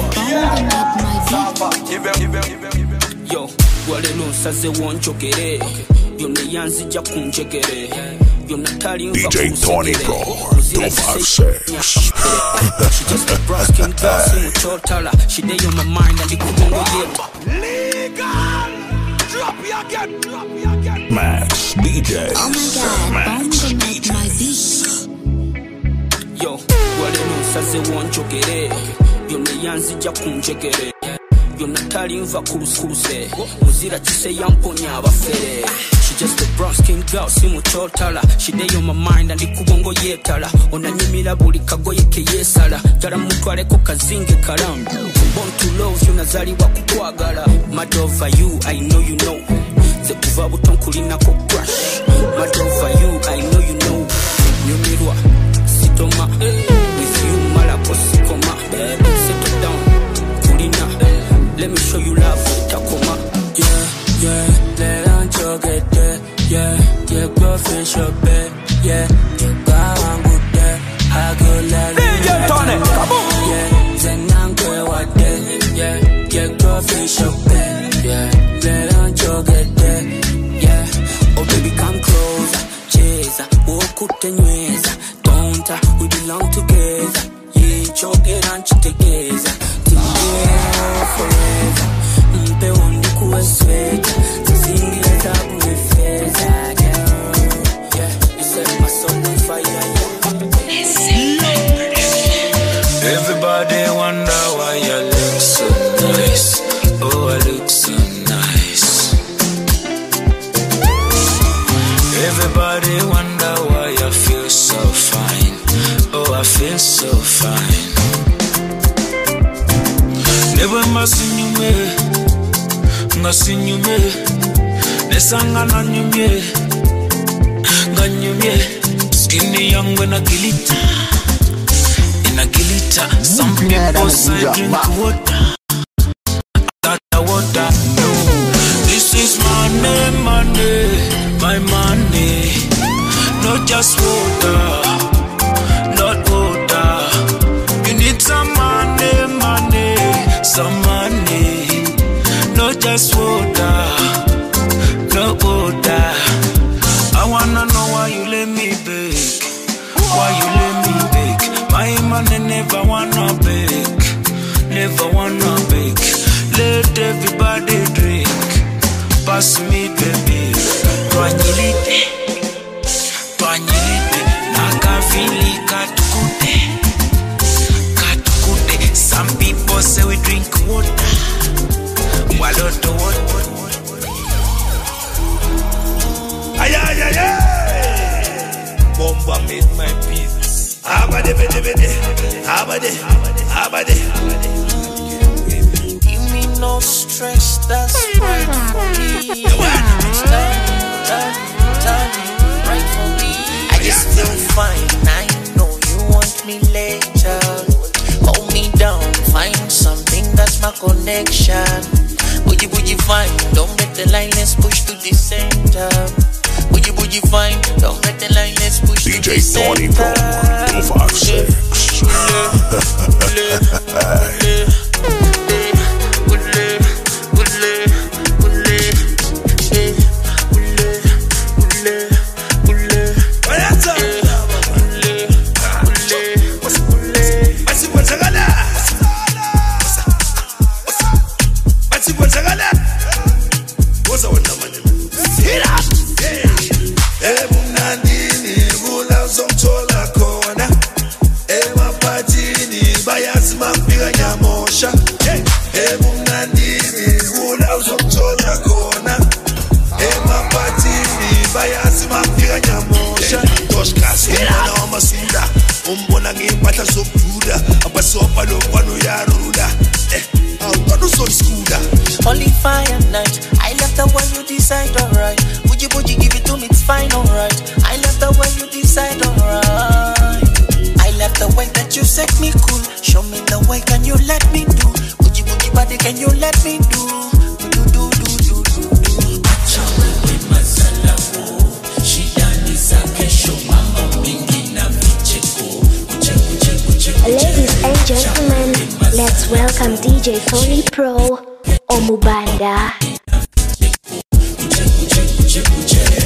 Safa. Yo. Wale no saze wonchokere Yonna yanzija kunjegere. Yonna tali nva DJ Tony Pro 256. She just a brown skin girl, simuchotala. She dey on my mind and the kubongo yet. Legal. Drop me again. Max DJ. Oh my God, Max DJ. My beat. Yo, wale no saze wanjogere. Yonna yanzija kunjegere. Yonna tali nva kuruse. Muzira chise yamponya abafere. She just a brown skin girl, simuchotala. She dey on my mind and the kubongo yetala. Onanyimira buli kagoye ke yesala. Jara mutwale ko kazinge kalamu. Born to love you nazaliwa kukwagala. Mad over you, I know you know. Ze kuva buton kulina ko crush. Mad over you, I know you know. Nyumirwa, sitoma. With you malako sikoma. Settle down, kulina. Let me show you love, takoma. Yeah, let on get there. Yeah, go fish up there. Yeah, go on good there. I go let DJ Tony, come on. Yeah, then I'm go what there. Yeah, go fish up there. Yeah, let on get there. Yeah, oh baby come closer, chaser, walk out and nyweza. Don't we belong together. Yeah, choke it and together. Together forever. Mpe wonde kuwesweta. Zingeza kuwefeza. Yeah, you set my soul on fire. Everybody wonder why you look so nice. Oh, I look so nice. Everybody wonder why I feel so fine. Oh, I feel so fine. Never must you me. Ngasinyume. Nesanga na nyumye. Nganyumye. Skinny young when I kill it. Some people say drink water. That water, no. This is money, my money. Not just water, not water. You need some money, some money. Not just water, no water. I wanna know why you let me beg. Why you let me beg? My money never wanna beg, never wanna beg. Let everybody drink, pass me baby. Twanyilite, nakafili katukute. Some people say we drink water, waloto water. Ay. Bomba made my peace. Abade. Give me no stress, that's right for me. Darling, right for me. I just feel fine, I know you want me later. Hold me down, find something that's my connection. Boogie fine, don't get the line, let's push to the center. Boogie fine, don't get the line, let's push DJ to the center. Tony Pro 256. Only fire night. I love the way you decide, alright. Boogie give it to me, it's fine, alright. I love the way you decide, alright. I love the way that you set me cool. Show me the way, can you let me do? Boogie body, can you let me do? Ladies and gentlemen, let's welcome DJ Tony Pro Omubanda.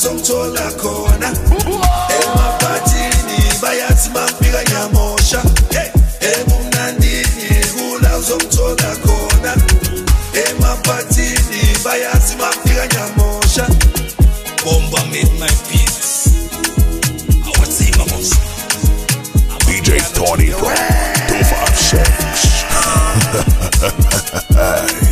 uzongithola khona emaphathini bayathi mangifika nyamosha ebumnandini kula uzongithola khona emaphathini bayathi mangifika nyamosha bomba made my peace awatsimamos DJ Tony Pro 256